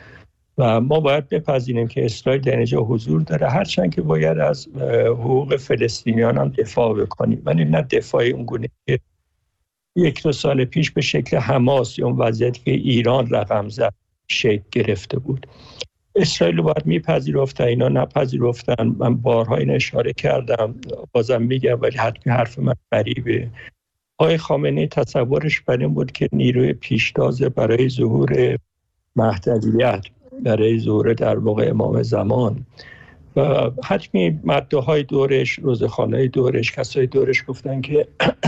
و ما باید بپذیریم که اسرائیل در اینجا حضور داره، هرچند که باید از حقوق فلسطینیان هم دفاع بکنیم، ولی نه دفاع اونگونه که 1-2 سال پیش به شکل حماس یا اون وضعیتی که ایران رقم زد شکل گرفته بود. اسرائیل رو باید میپذیرفتن، اینا نپذیرفتن. من بارها این اشاره کردم، بازم میگم، ولی حتمی حرف من غریبه. آقای خامنه‌ای تصورش بر این بود که نیروی پیشتاز برای ظهور مهدویت، برای ظهور در واقع امام زمان، و حتمی مدعاهای دورش، روزخوان‌های دورش، کسای دورش گفتن که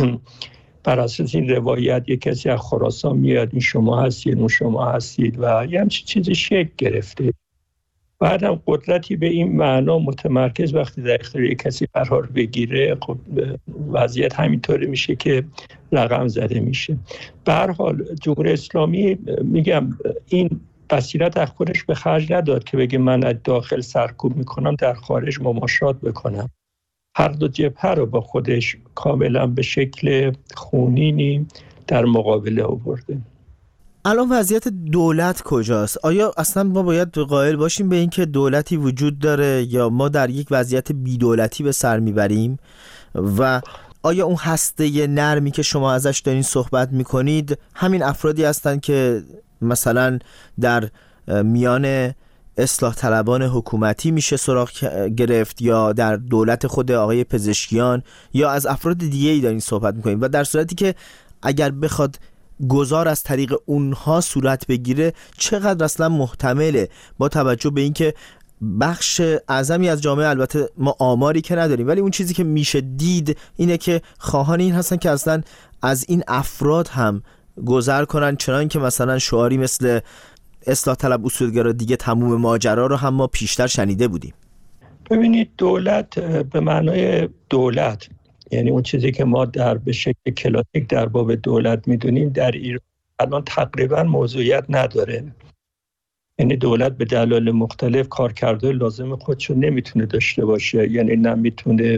بر اساس این روایت یک کسی از خراسان میاد، این شما هستید، اون شما هستید و یه همچین چیزی شکل گرفته. بعدم قدرتی به این معنا متمرکز وقتی در اختیار یک کسی قرار بگیره، خب وضعیت همینطوری میشه که رقم زده میشه. به هر حال جمهوری اسلامی، میگم، این بصیرت از خودش به خرج نداد که بگه من از داخل سرکوب میکنم، در خارج مماشات بکنم. هر دو جبهه رو با خودش کاملا به شکل خونینی در مقابله آورده. الان وضعیت دولت کجاست؟ آیا اصلا ما باید قائل باشیم به این که دولتی وجود داره یا ما در یک وضعیت بی‌دولتی به سر میبریم؟ و آیا اون هسته نرمی که شما ازش دارین صحبت میکنید همین افرادی هستن که مثلا در میان اصلاح طلبان حکومتی میشه سراغ گرفت، یا در دولت خود آقای پزشکیان، یا از افراد دیگه ای دارین صحبت میکنید؟ و در صورتی که اگر بخواد گذار از طریق اونها صورت بگیره چقدر اصلا محتمله، با توجه به اینکه بخش اعظمی از جامعه، البته ما آماری که نداریم ولی اون چیزی که میشه دید اینه که خواهان این هستن که اصلا از این افراد هم گذر کنن، چنان که مثلا شعاری مثل اصلاح طلب اصولگرا دیگه تموم ماجرا رو هم ما پیشتر شنیده بودیم. ببینید دولت به معنای دولت، یعنی اون چیزی که ما به شکل کلاسیک در باب دولت میدونیم، در ایران الان تقریبا موضوعیت نداره. یعنی دولت به دلایل مختلف کارکردهای لازم خودش رو نمیتونه داشته باشه، یعنی نمیتونه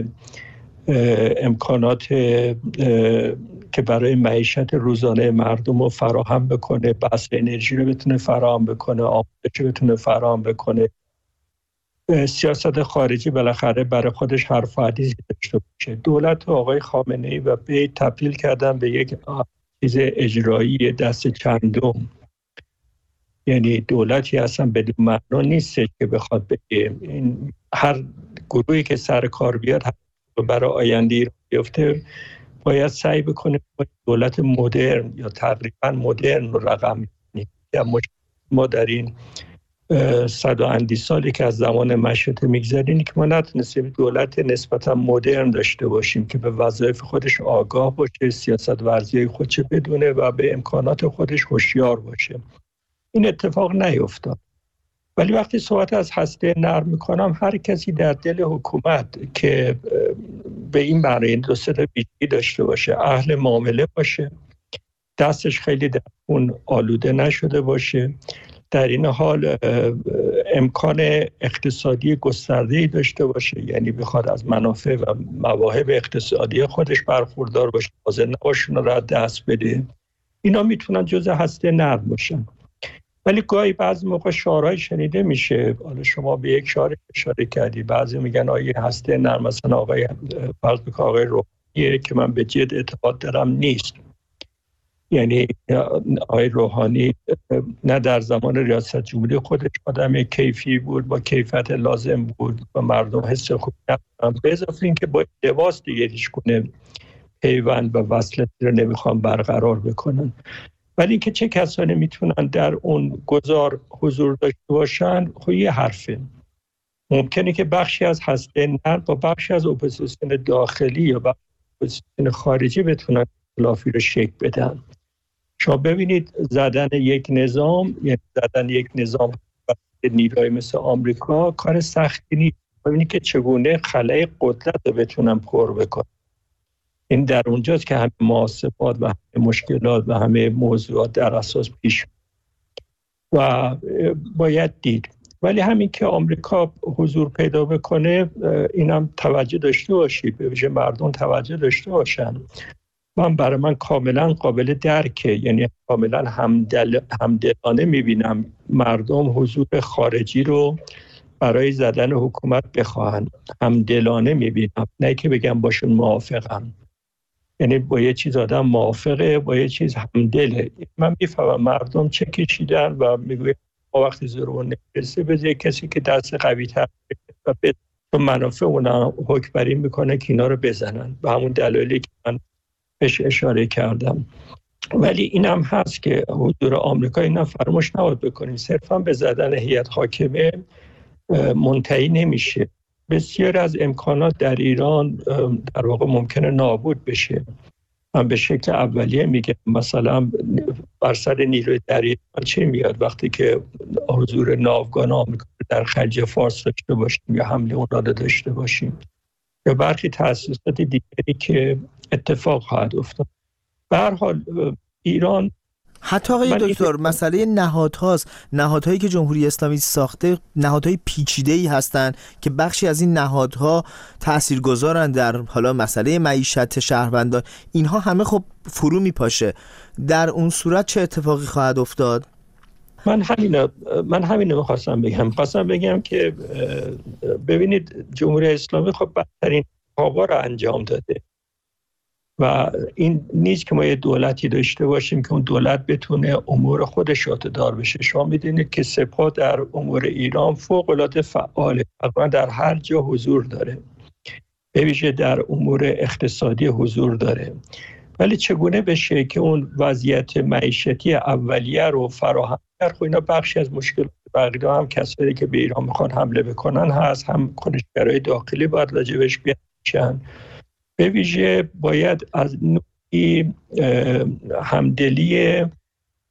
امکانات که برای معیشت روزانه مردم رو فراهم بکنه، بحث انرژی رو بتونه فراهم بکنه، آموزش رو بتونه فراهم بکنه. سیاست خارجی بالاخره برای خودش حرف و حدیثی داشته باشه. دولت و آقای خامنه‌ای و بیت تبدیل کردن به یک چیز اجرایی دست چندم. یعنی دولتی اصلا بدون معنا نیستش که بخواد بگه این هر گروهی که سر کار بیاد برای آینده ایران بیفته باید سعی بکنه دولت مدرن یا تقریبا مدرن رو رقم بزنه. ما در این 100 و اندی سالی که از زمان مشروطه میگذریم که ما نتونستیم دولت نسبتا مدرن داشته باشیم که به وظایف خودش آگاه باشه، سیاست ورزی خودش بدونه و به امکانات خودش هوشیار باشه. این اتفاق نیفتاد. ولی وقتی صحبت از هسته نرم میکنم، هر کسی در دل حکومت که به این معنی دو سه تا ویژگی داشته باشه، اهل معامله باشه، دستش خیلی در اون آلوده نشده باشه، در این حال امکان اقتصادی گسترده‌ای داشته باشه، یعنی بخواد از منافع و مواهب اقتصادی خودش برخوردار باشه، حاضر نباشه اون را دست بده، اینا میتونن جزء هسته نرم باشن. ولی گاهی بعضی موقع شعارهای شنیده میشه، حالا شما به یک شعار اشاره کردی، بعضی میگن آیه هسته نرم مثلا آقای روحانیه که من به جد اعتقاد دارم نیست. یعنی آقای روحانی نه در زمان ریاست جمهوری خودش آدم کیفی بود، با کیفیت لازم بود و مردم حس خوب ندارن، به اضافه این که با لباس دیگه هیچ گونه پیوند و وصلتی رو نمیخوان برقرار بکنن. ولی اینکه چه کسانی میتونن در اون گذار حضور داشته باشن، خب یه حرفه. ممکنه که بخشی از هسته نرم با بخشی از اپوزیسیون داخلی یا بخشی از اپوزیسیون خارجی بتونن اختلافی رو شکل بدن. شما ببینید زدن یک نظام، یعنی زدن یک نظام نیروهای مثل آمریکا کار سختی نیست. ببینید که چگونه خلای قدرت رو بتونن پر بکنن. این در اونجاست که همه محاسبات و همه مشکلات و همه موضوعات در اساس پیش و باید دید. ولی همین که آمریکا حضور پیدا بکنه، اینم توجه داشته باشید، به ویژه مردم توجه داشته باشن. برای من کاملا قابل درکه، یعنی کاملا همدلانه میبینم مردم حضور خارجی رو برای زدن حکومت بخواهن. همدلانه میبینم، نه که بگم باشون موافقم. یعنی با یه چیز آدم موافقه، با یه چیز همدله. من میفهمم مردم چه کشیدن و میگویم ما وقتی ضرور نمیرسه بذار کسی که دست قوی تر و به منافع اونا حکمرانی میکنه که اینا رو بزنن، به همون دلایلی که من بهش اشاره کردم. ولی این هم هست که حضور آمریکا اینا فراموش نباید بکنیم، صرفا به زدن هیئت حاکمه منتهی نمیشه. بسیار از امکانات در ایران در واقع ممکنه نابود بشه. من به شکل اولیه میگم مثلا بر سر نیروی دریایی چه میاد وقتی که حضور ناوگان آمریکا در خلیج فارس داشته باشیم یا حمله اونها رو داشته باشیم یا برخی تأسیسات دیگری که اتفاق خواهد افتاد. به هر حال ایران حتی آقای دکتر مسئله نهادهاست، نهادهایی که جمهوری اسلامی ساخته نهادهای پیچیده‌ای هستند که بخشی از این نهادها تاثیرگذارن در حالا مسئله معیشت شهروندان، اینها همه خب فرو میپاشه. در اون صورت چه اتفاقی خواهد افتاد؟ من همینو خواستم بگم که ببینید جمهوری اسلامی خب بدترین کارها رو انجام داده و این نیست که ما یه دولتی داشته باشیم که اون دولت بتونه امور خودش شاته‌دار بشه. شما میدونید که سپاه در امور ایران فوق‌العاده فعاله، تقریبا در هر جا حضور داره، به ویژه در امور اقتصادی حضور داره. ولی چگونه بشه که اون وضعیت معیشتی اولیه رو فراهم کرد؟ خب اینا بخشی از مشکلات بقیه هم کسایی که به ایران میخوان حمله بکنن هست، هم کنشگرای داخلی باید راجبش بیان. به ویژه باید از نوعی همدلی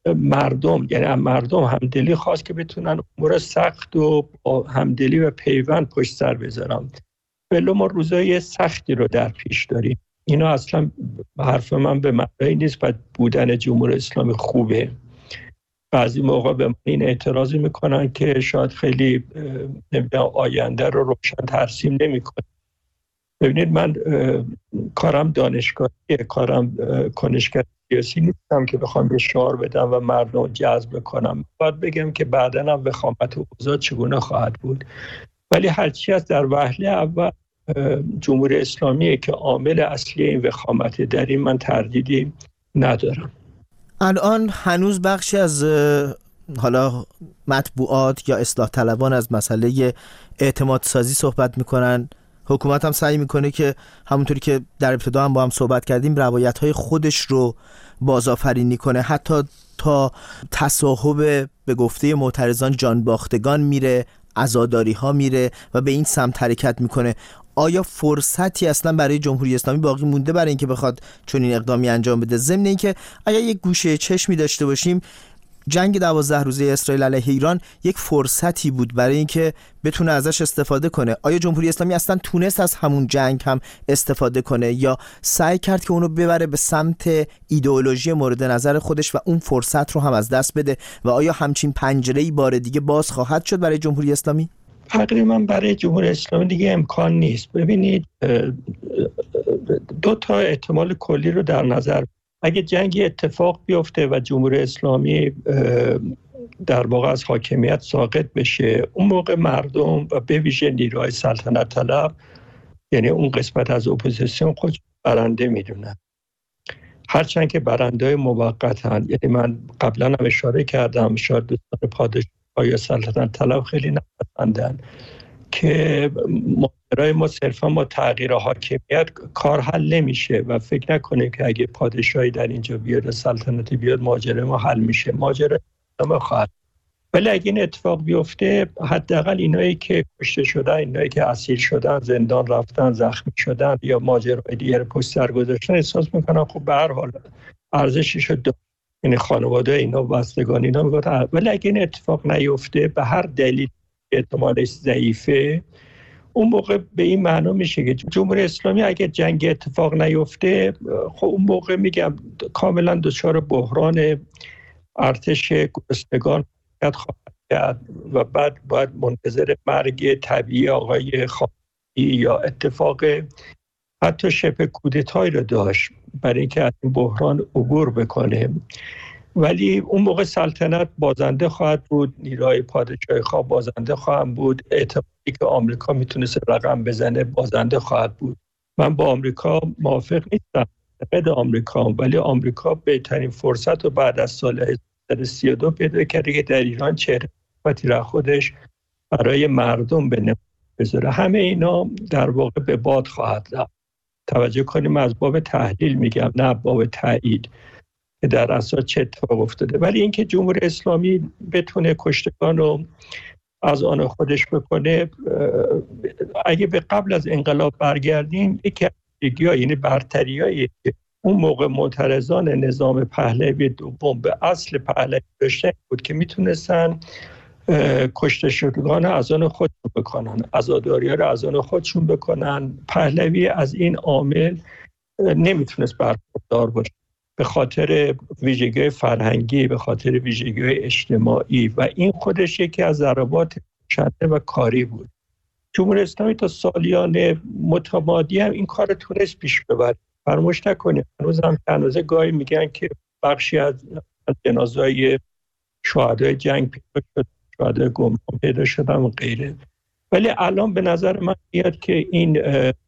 مردم، یعنی مردم همدلی خواست که بتونن امور سخت و همدلی و پیوند پشت سر بذارن. ولی ما روزای سختی رو در پیش داریم. اینا اصلا حرف من به معنی نیست و بودن جمهوری اسلامی خوبه. بعضی موقع به من این اعتراضی میکنن که شاید خیلی آینده رو روشن ترسیم نمیکنه. ببینید من کارم دانشگاهیه، کارم کنشگر سیاسی نیستم که بخوام یه شعار بدم و مردم رو جذب کنم. باید بگم که بعداً هم وخامت اوضاع چگونه خواهد بود. ولی هرچی از در وهله اول جمهوری اسلامیه که عامل اصلی این وخامت، در این من تردیدی ندارم. الان هنوز بخشی از حالا مطبوعات یا اصلاح طلبان از مسئله اعتماد سازی صحبت میکنن. حکومت هم سعی میکنه که همونطوری که در ابتدا هم با هم صحبت کردیم روایت‌های خودش رو بازآفرینی کنه، حتی تا تصاحب به گفته معترضان جانباختگان میره، عزاداری ها میره و به این سمت حرکت میکنه. آیا فرصتی اصلا برای جمهوری اسلامی باقی مونده برای اینکه بخواد چنین اقدامی انجام بده؟ ضمن اینکه اگر یک گوشه چشمی داشته باشیم، جنگ 12 روزه اسرائیل علیه ایران یک فرصتی بود برای اینکه بتونه ازش استفاده کنه. آیا جمهوری اسلامی اصلا تونست از همون جنگ هم استفاده کنه یا سعی کرد که اونو ببره به سمت ایدئولوژی مورد نظر خودش و اون فرصت رو هم از دست بده؟ و آیا همچین پنجره‌ای بار دیگه باز خواهد شد برای جمهوری اسلامی؟ تقریبا برای جمهوری اسلامی دیگه امکان نیست. ببینید دو تا احتمال کلی رو در نظر، اگه جنگی اتفاق بیفته و جمهوری اسلامی در واقع از حاکمیت ساقط بشه، اون موقع مردم و به ویژه نیروهای سلطنت طلب، یعنی اون قسمت از اپوزیسیون، خود برنده میدونن. هرچند که برنده‌های موقتن. یعنی من قبلا هم اشاره کردم، شاید دوستان پادشاه یا سلطنت طلب خیلی نپسندن که ماجرای ما صرفا ما تغییر حاکمیت کار حل نمیشه و فکر نکنه که اگه پادشاهی در اینجا بیاد، سلطنتی بیاد، ماجرای ما حل میشه. ماجرا ما خواهد. ولی اگه این اتفاق بیفته، حداقل اینایی که کشته شدن، اینایی که اسیر شدن، زندان رفتن، زخمی شدن یا ماجرای دیگر پشت سر گذاشتن، احساس میکنن خب به هر حال ارزشش رو، یعنی خانواده اینا، بستگان اینا میگن. ولی اگه این اتفاق نیفته، به هر دلیل احتمالش ضعیفه، اون موقع به این معنا میشه که جمهوری اسلامی اگه جنگ اتفاق نیفته، خب اون موقع میگم کاملا دچار بحران ارتش گرسنگان خواهد کرد و بعد باید منتظر مرگ طبیعی آقای خامنه‌ای یا اتفاق حتی شبه کودتایی رو داشت برای اینکه از این بحران عبور بکنه. ولی اون موقع سلطنت بازنده خواهد بود، نیروهای پادشاهی خواه بازنده خواهند بود، اعتمادی که آمریکا میتونست رقم بزنه بازنده خواهد بود. من با آمریکا موافق نیستم، نقد آمریکا، ولی آمریکا بهترین فرصت رو بعد از سال 1932 پیدا کرده که در ایران چهره را خودش برای مردم به نمایش بذاره. همه اینا در واقع به باد خواهد رفت. توجه کنیم از باب تحلیل میگم، نه باب تایید که در اساس چه اتفاق افتاده. ولی اینکه جمهوری اسلامی بتونه کشتگان رو از آن خودش بکنه، اگه به قبل از انقلاب برگردیم، یکی یعنی برتریایی که اون موقع معترضان نظام پهلوی دوم به اصل پهلوی داشتن بود که میتونستن کشته شدگان از آن خودشون بکنن، عزاداری‌ها رو از آن خودشون بکنن. پهلوی از این عامل نمیتونست برخوردار باشه، به خاطر ویژگی فرهنگی، به خاطر ویژگی اجتماعی، و این خودش یکی از ضربات شدید و کاری بود. جمهوری اسلامی تا سالیان متمادی هم این کار تونست پیش ببره. فراموش نکنید هنوز گاهی میگن که بخشی از جنازه‌های شهدای جنگ پیدا شد، شهدای گمنام پیدا شدن و غیره. ولی الان به نظر من میاد که این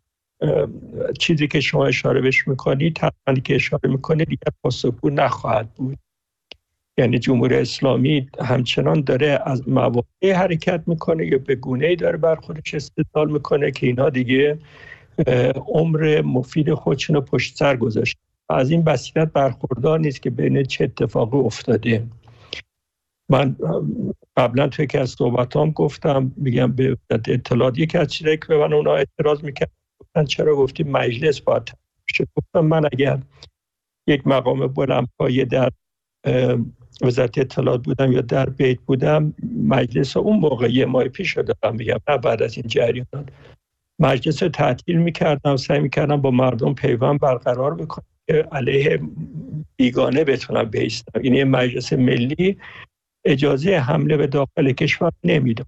چیزی که شما اشاره بهش میکنید، تقریبا که اشاره میکنید، دیگر پاسخگو نخواهد بود. یعنی جمهوری اسلامی همچنان داره از مواقعی حرکت میکنه یا به گونه‌ای داره بر خودش استدلال میکنه که اینا دیگه عمر مفید خودشون رو پشت سر گذاشته. از این بصیرت برخوردار نیست که بین چه اتفاقی افتاده. من قبلا توی که از صحبتام گفتم، میگم به اطلاعات یکی از چیزایی که به من اونا اعتراض میکردن، گفتن چرا گفتی مجلس باید تشکیل بشه. گفتم من اگر یک مقام بلندپایه در وزارت اطلاعات بودم یا در بیت بودم، مجلس اون موقع یه ماه پیش رو دارم میگم، نه بعد از این جریانات، مجلس رو تعطیل میکردم، سعی میکردم با مردم پیوند برقرار بکنم که علیه بیگانه بتونم بایستم. یعنی مجلس ملی اجازه حمله به داخل کشور نمیداد،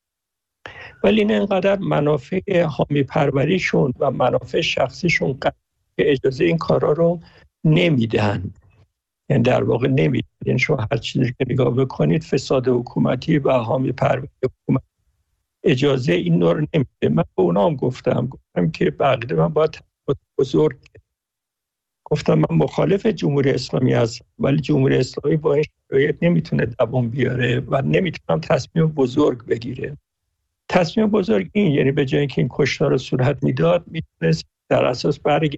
ولی این انقدر منافع حامی پروریشون و منافع شخصیشون که اجازه این کارا رو نمیدن. یعنی در واقع نمیدن. یعنی شما هر چیزی که نگاه بکنید، فساد حکومتی و حامی پروری حکومت اجازه این رو نمیده. من به اونا هم گفتم که بقیده من باید تفاوت بزرگ، گفتم من مخالف جمهوری اسلامی هستم، ولی جمهوری اسلامی با این شرایط نمیتونه دوام بیاره و نمیتونم تصمیم بزرگ بگیره. تصمیم بزرگ این، یعنی به جای اینکه این کشتار رو صورت میداد، میتونست در اساس برگرده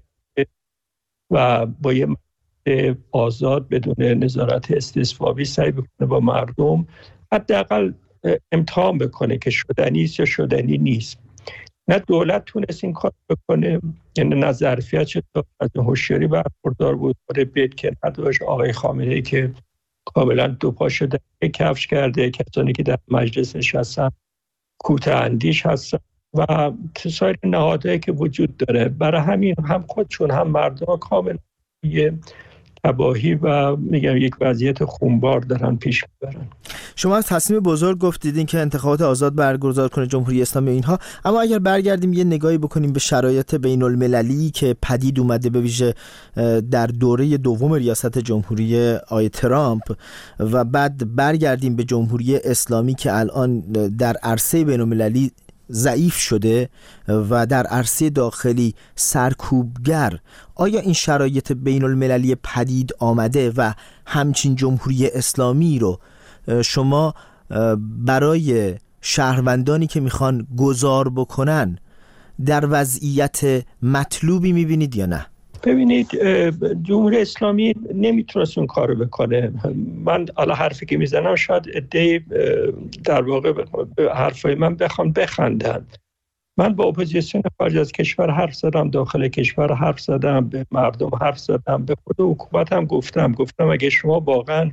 و با یه آزاد بدون نظارت استصوابی سعی بکنه با مردم حداقل امتحان بکنه که شدنی است یا شدنی نیست. نه دولت تونست این کار بکنه، یعنی نه ظرفیت شد، از هوشیاری برخوردار بود، بیت که نداشت، آقای خامنه‌ای که کاملا دو پا شده کفش کرده، کسانی که در مجلس نشستن کوته اندیش هستن و سایر نهادهایی که وجود داره. برای همین هم خودشون هم مردم کاملا یه تباهی و میگم یک وضعیت خونبار دارن پیش میبرن. شما از تصمیم بزرگ گفتیدین که انتخابات آزاد برگزار کنه جمهوری اسلامی اینها، اما اگر برگردیم یه نگاهی بکنیم به شرایط بین المللی که پدید اومده به ویژه در دوره دوم ریاست جمهوری آقای ترامپ و بعد برگردیم به جمهوری اسلامی که الان در عرصه بین المللی ضعیف شده و در عرصه داخلی سرکوبگر، آیا این شرایط بین المللی پدید آمده و همچین جمهوری اسلامی رو شما برای شهروندانی که میخوان گذار بکنن در وضعیت مطلوبی میبینید یا نه؟ ببینید، جمهوری اسلامی نمیتونست اون کارو بکنه. من حالا حرفی که میزنم شاید عده‌ای در واقع به حرفای من بخندن. من با اپوزیسیون خارج از کشور حرف زدم، داخل کشور حرف زدم، به مردم حرف زدم، به خود حکومت هم گفتم اگه شما واقعا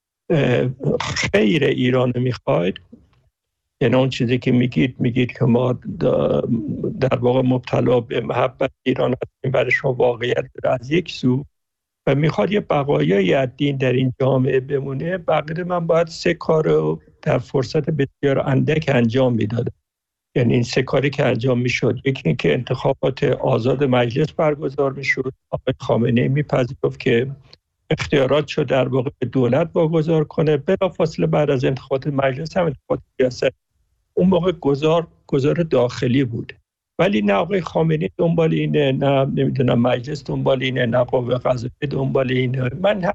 خیر ایران میخواید، یعنی اون چیزی که میگید که ما در واقع مبتلا به محبت ایران هستیم، برای شما واقعیت از یک سو و میخواد یه بقایای از دین در این جامعه بمونه، بقیه من باید 3 کار رو در فرصت بسیار اندک انجام میدادم. یعنی این 3 کاری که انجام میشد، یکی این که انتخابات آزاد مجلس برگزار میشد، آقای خامنه‌ای میپذیرفت که اختیارات شد در واقع به دولت واگذار کنه، بلافاصله بعد از انتخابات مجلس هم انتخابات ریاست. اون موقع گذار داخلی بود، ولی نه آقای خامنه‌ای دنبال اینه، نه نمیدونم مجلس دنبال اینه، نه قوه قضاییه دنبال اینه. من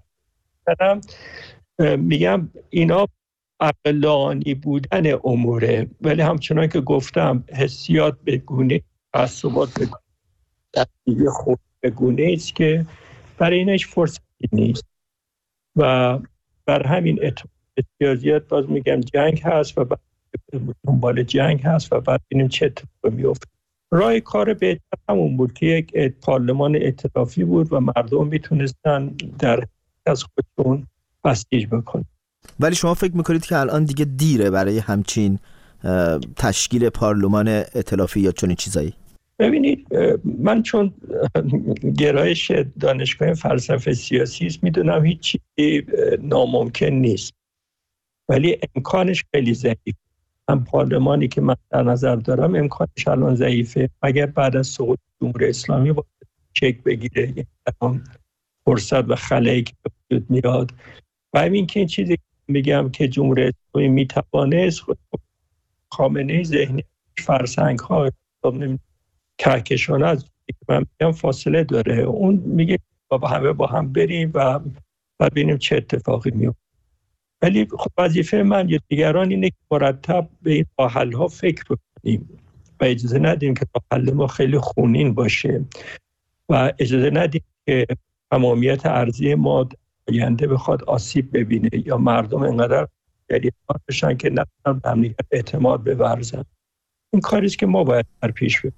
میگم اینا عقلانی بودن اموره، ولی همچنان که گفتم حسیات به گونه، تعصبات به گونه، خود به گونه است که برای اینش فرصتی نیست و بر همین سیاسیات باز میگم جنگ هست و دنبال جنگ هست و بعد ببینیم چه اتفاقی میفته. راه کار بهتر همون بود که یک پارلمان ائتلافی بود و مردم میتونستن در از خودشون بسیج بکنن. ولی شما فکر میکنید که الان دیگه دیره برای همچین تشکیل پارلمان ائتلافی یا چنین چیزایی؟ ببینید، من چون گرایش دانشگاه فلسفه سیاسی است، میدونم هیچ چیزی ناممکن نیست، ولی امکانش خیلی ضعیف. هم پارلمانی که من در نظر دارم امکانش الان ضعیفه، مگر بعد از سقوط جمهوری اسلامی با چک بگیره، یعنی فرصت و خلایی که وجود میاد. و همین که این چیزی میگم که جمهوری اسلامی میتوانست خامنه‌ای ذهنی فرسنگ ها کهکشانه از من میگم فاصله داره. اون میگه همه با هم بریم و ببینیم چه اتفاقی میفته. ولی خب وظیفه من یا دیگران اینه که مرتب به این راه حل‌ها فکر کنیم و اجازه ندیم که راه حل ما خیلی خونین باشه و اجازه ندیم که تمامیت ارضی ما آینده بخواد آسیب ببینه یا مردم انقدر گریه‌بار بشن که نتونن به هم اعتماد بورزن. این کاری است که ما باید در پیش ببریم.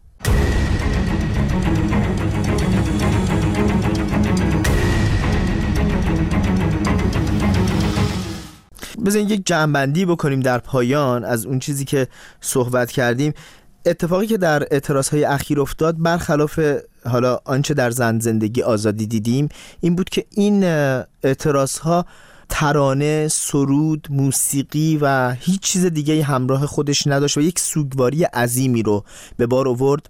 بذارین یک جمع‌بندی بکنیم در پایان از اون چیزی که صحبت کردیم. اتفاقی که در اعتراضهای اخیر افتاد، برخلاف حالا آنچه در زن زندگی آزادی دیدیم، این بود که این اعتراضها ترانه، سرود، موسیقی و هیچ چیز دیگه همراه خودش نداشت و یک سوگواری عظیمی رو به بار آورد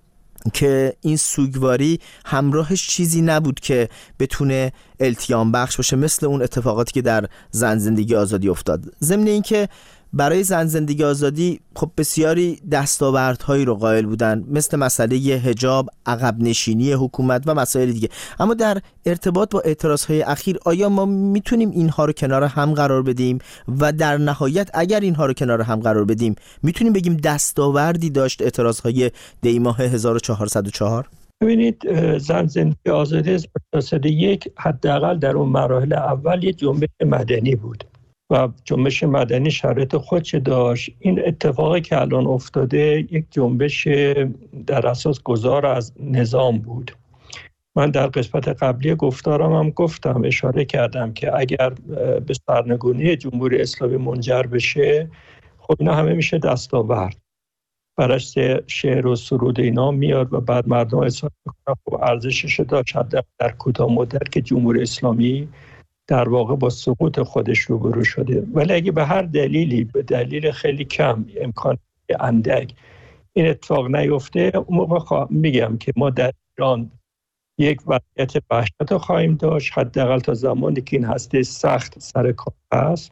که این سوگواری همراهش چیزی نبود که بتونه التیام بخش باشه، مثل اون اتفاقاتی که در زن زندگی آزادی افتاد. ضمن این که برای زن زندگی آزادی خب بسیاری دستاوردهایی رو قائل بودن، مثل مسئله حجاب، عقب نشینی حکومت و مسائل دیگه. اما در ارتباط با اعتراضهای اخیر آیا ما میتونیم اینها رو کنار هم قرار بدیم و در نهایت اگر اینها رو کنار هم قرار بدیم میتونیم بگیم دستاوردی داشت اعتراضهای دی‌ماه 1404؟ ببینید، زن زندگی آزادی از سال یک حداقل در اون مراحل اول یه جنبش مدنی بود و جنبش مدنی شرایط خودش داشت. این اتفاقی که الان افتاده یک جنبش در اساس گذار از نظام بود. من در قسمت قبلی گفتارم هم گفتم، اشاره کردم که اگر به سرنگونی جمهوری اسلامی منجر بشه، خب اینا همه میشه دستاورد، براش شعر و سرود اینا میاد و بعد مردم احساس میکنن خب ارزشش داشت در کوتاه مدت که جمهوری اسلامی در واقع با سقوط خودش روبرو شده. ولی اگه به هر دلیلی، به دلیل خیلی کم، امکان اندک این اتفاق نیفته، اون موقع میگم که ما در ایران یک وضعیت وحشت رو خواهیم داشت، حداقل تا زمانی که این هسته سخت سر کار هست،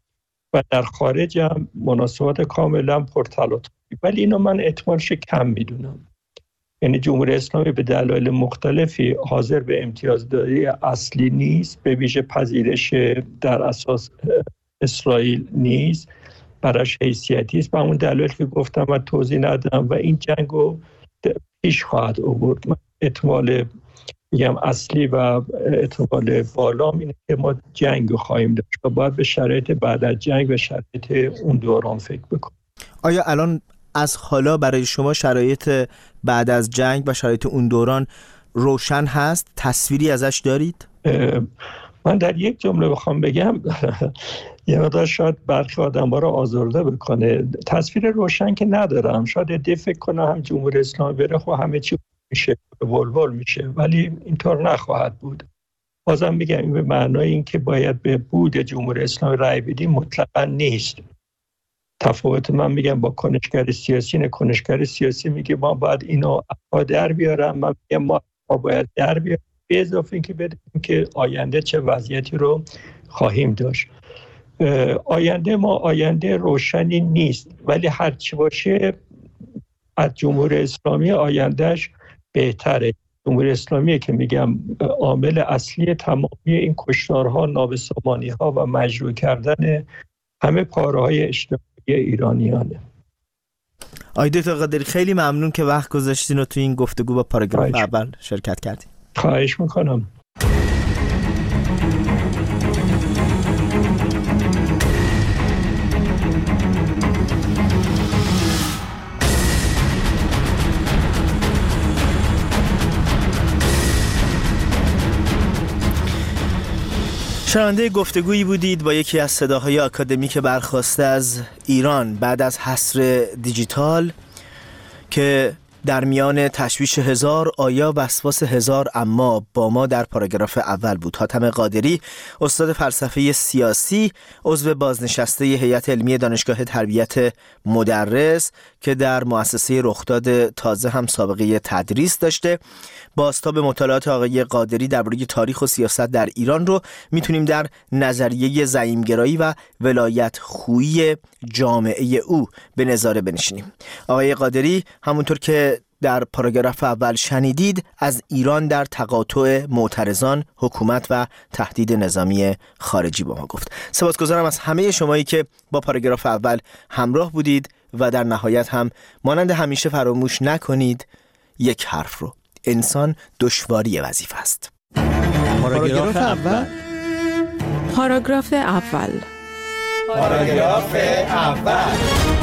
و در خارج هم مناسبات کاملا پرتلاطمی. ولی اینو من احتمالش کم میدونم. یعنی جمهوری اسلامی به دلایل مختلفی حاضر به امتیازداری اصلی نیست، به ویژه پذیرش در اساس اسرائیل نیست، براش حیثیتی است. به اون دلایل که گفتم و توضیح ندم و این جنگ رو پیش خواهد آورد. من احتمال میگم اصلی و احتمال بالام اینه که ما جنگ خواهیم داشت و باید به شرایط بعد از جنگ و شرایط اون دوران فکر بکنیم. آیا الان از حالا برای شما شرایط بعد از جنگ و شرایط اون دوران روشن هست؟ تصویری ازش دارید؟ من در یک جمله بخوام بگم یه مقدار شاید برخی آدم‌ها رو آزرده بکنه. تصویر روشن که ندارم. شاید عده فکر کنه هم جمهوری اسلامی بره خب همه چی میشه، ولول میشه، ولی اینطور نخواهد بود. بازم میگم این به معنای این که باید به بود جمهوری اسلامی رأی بدیم مطلقاً نیست. تفاوت من میگم با کنشگر سیاسی نه. کنشگر سیاسی میگه ما باید اینو در بیارم، من میگم ما باید در بیارم، به اضافه اینکه بدونیم که آینده چه وضعیتی رو خواهیم داشت. آینده روشنی نیست، ولی هر چی باشه از جمهوری اسلامی آیندهش بهتره. جمهوری اسلامی که میگم عامل اصلی تمامی این کشتارها، نابسامانی‌ها و مجروح کردن همه پاره‌های اجتماعی ایرانیانه. آقای دکتر قادری خیلی ممنون که وقت گذاشتین و تو این گفتگو با پاراگراف اول شرکت کردین. خواهش میکنم. شنونده گفتگویی بودید با یکی از صداهای آکادمیک برخواسته از ایران بعد از حصر دیجیتال که در میان تشویش هزار آیا وسواس هزار اما با ما در پاراگراف اول بود. حاتم قادری، استاد فلسفه سیاسی، عضو بازنشسته هیئت علمی دانشگاه تربیت مدرس که در مؤسسه رخداد تازه هم سابقه تدریس داشته. بازتاب مطالعات آقای قادری درباره تاریخ و سیاست در ایران رو میتونیم در نظریه زعیم‌گرایی و ولایت خویی جامعه او به نظاره بنشینیم. آقای قادری همونطور که در پاراگراف اول شنیدید از ایران در تقاطع معترضان، حکومت و تهدید نظامی خارجی با ما گفت. سپاسگزارم از همه شمایی که با پاراگراف اول همراه بودید و در نهایت هم مانند همیشه فراموش نکنید یک حرف رو: انسان دشواری وظیفه است. پاراگراف اول. پاراگراف اول. پاراگراف اول.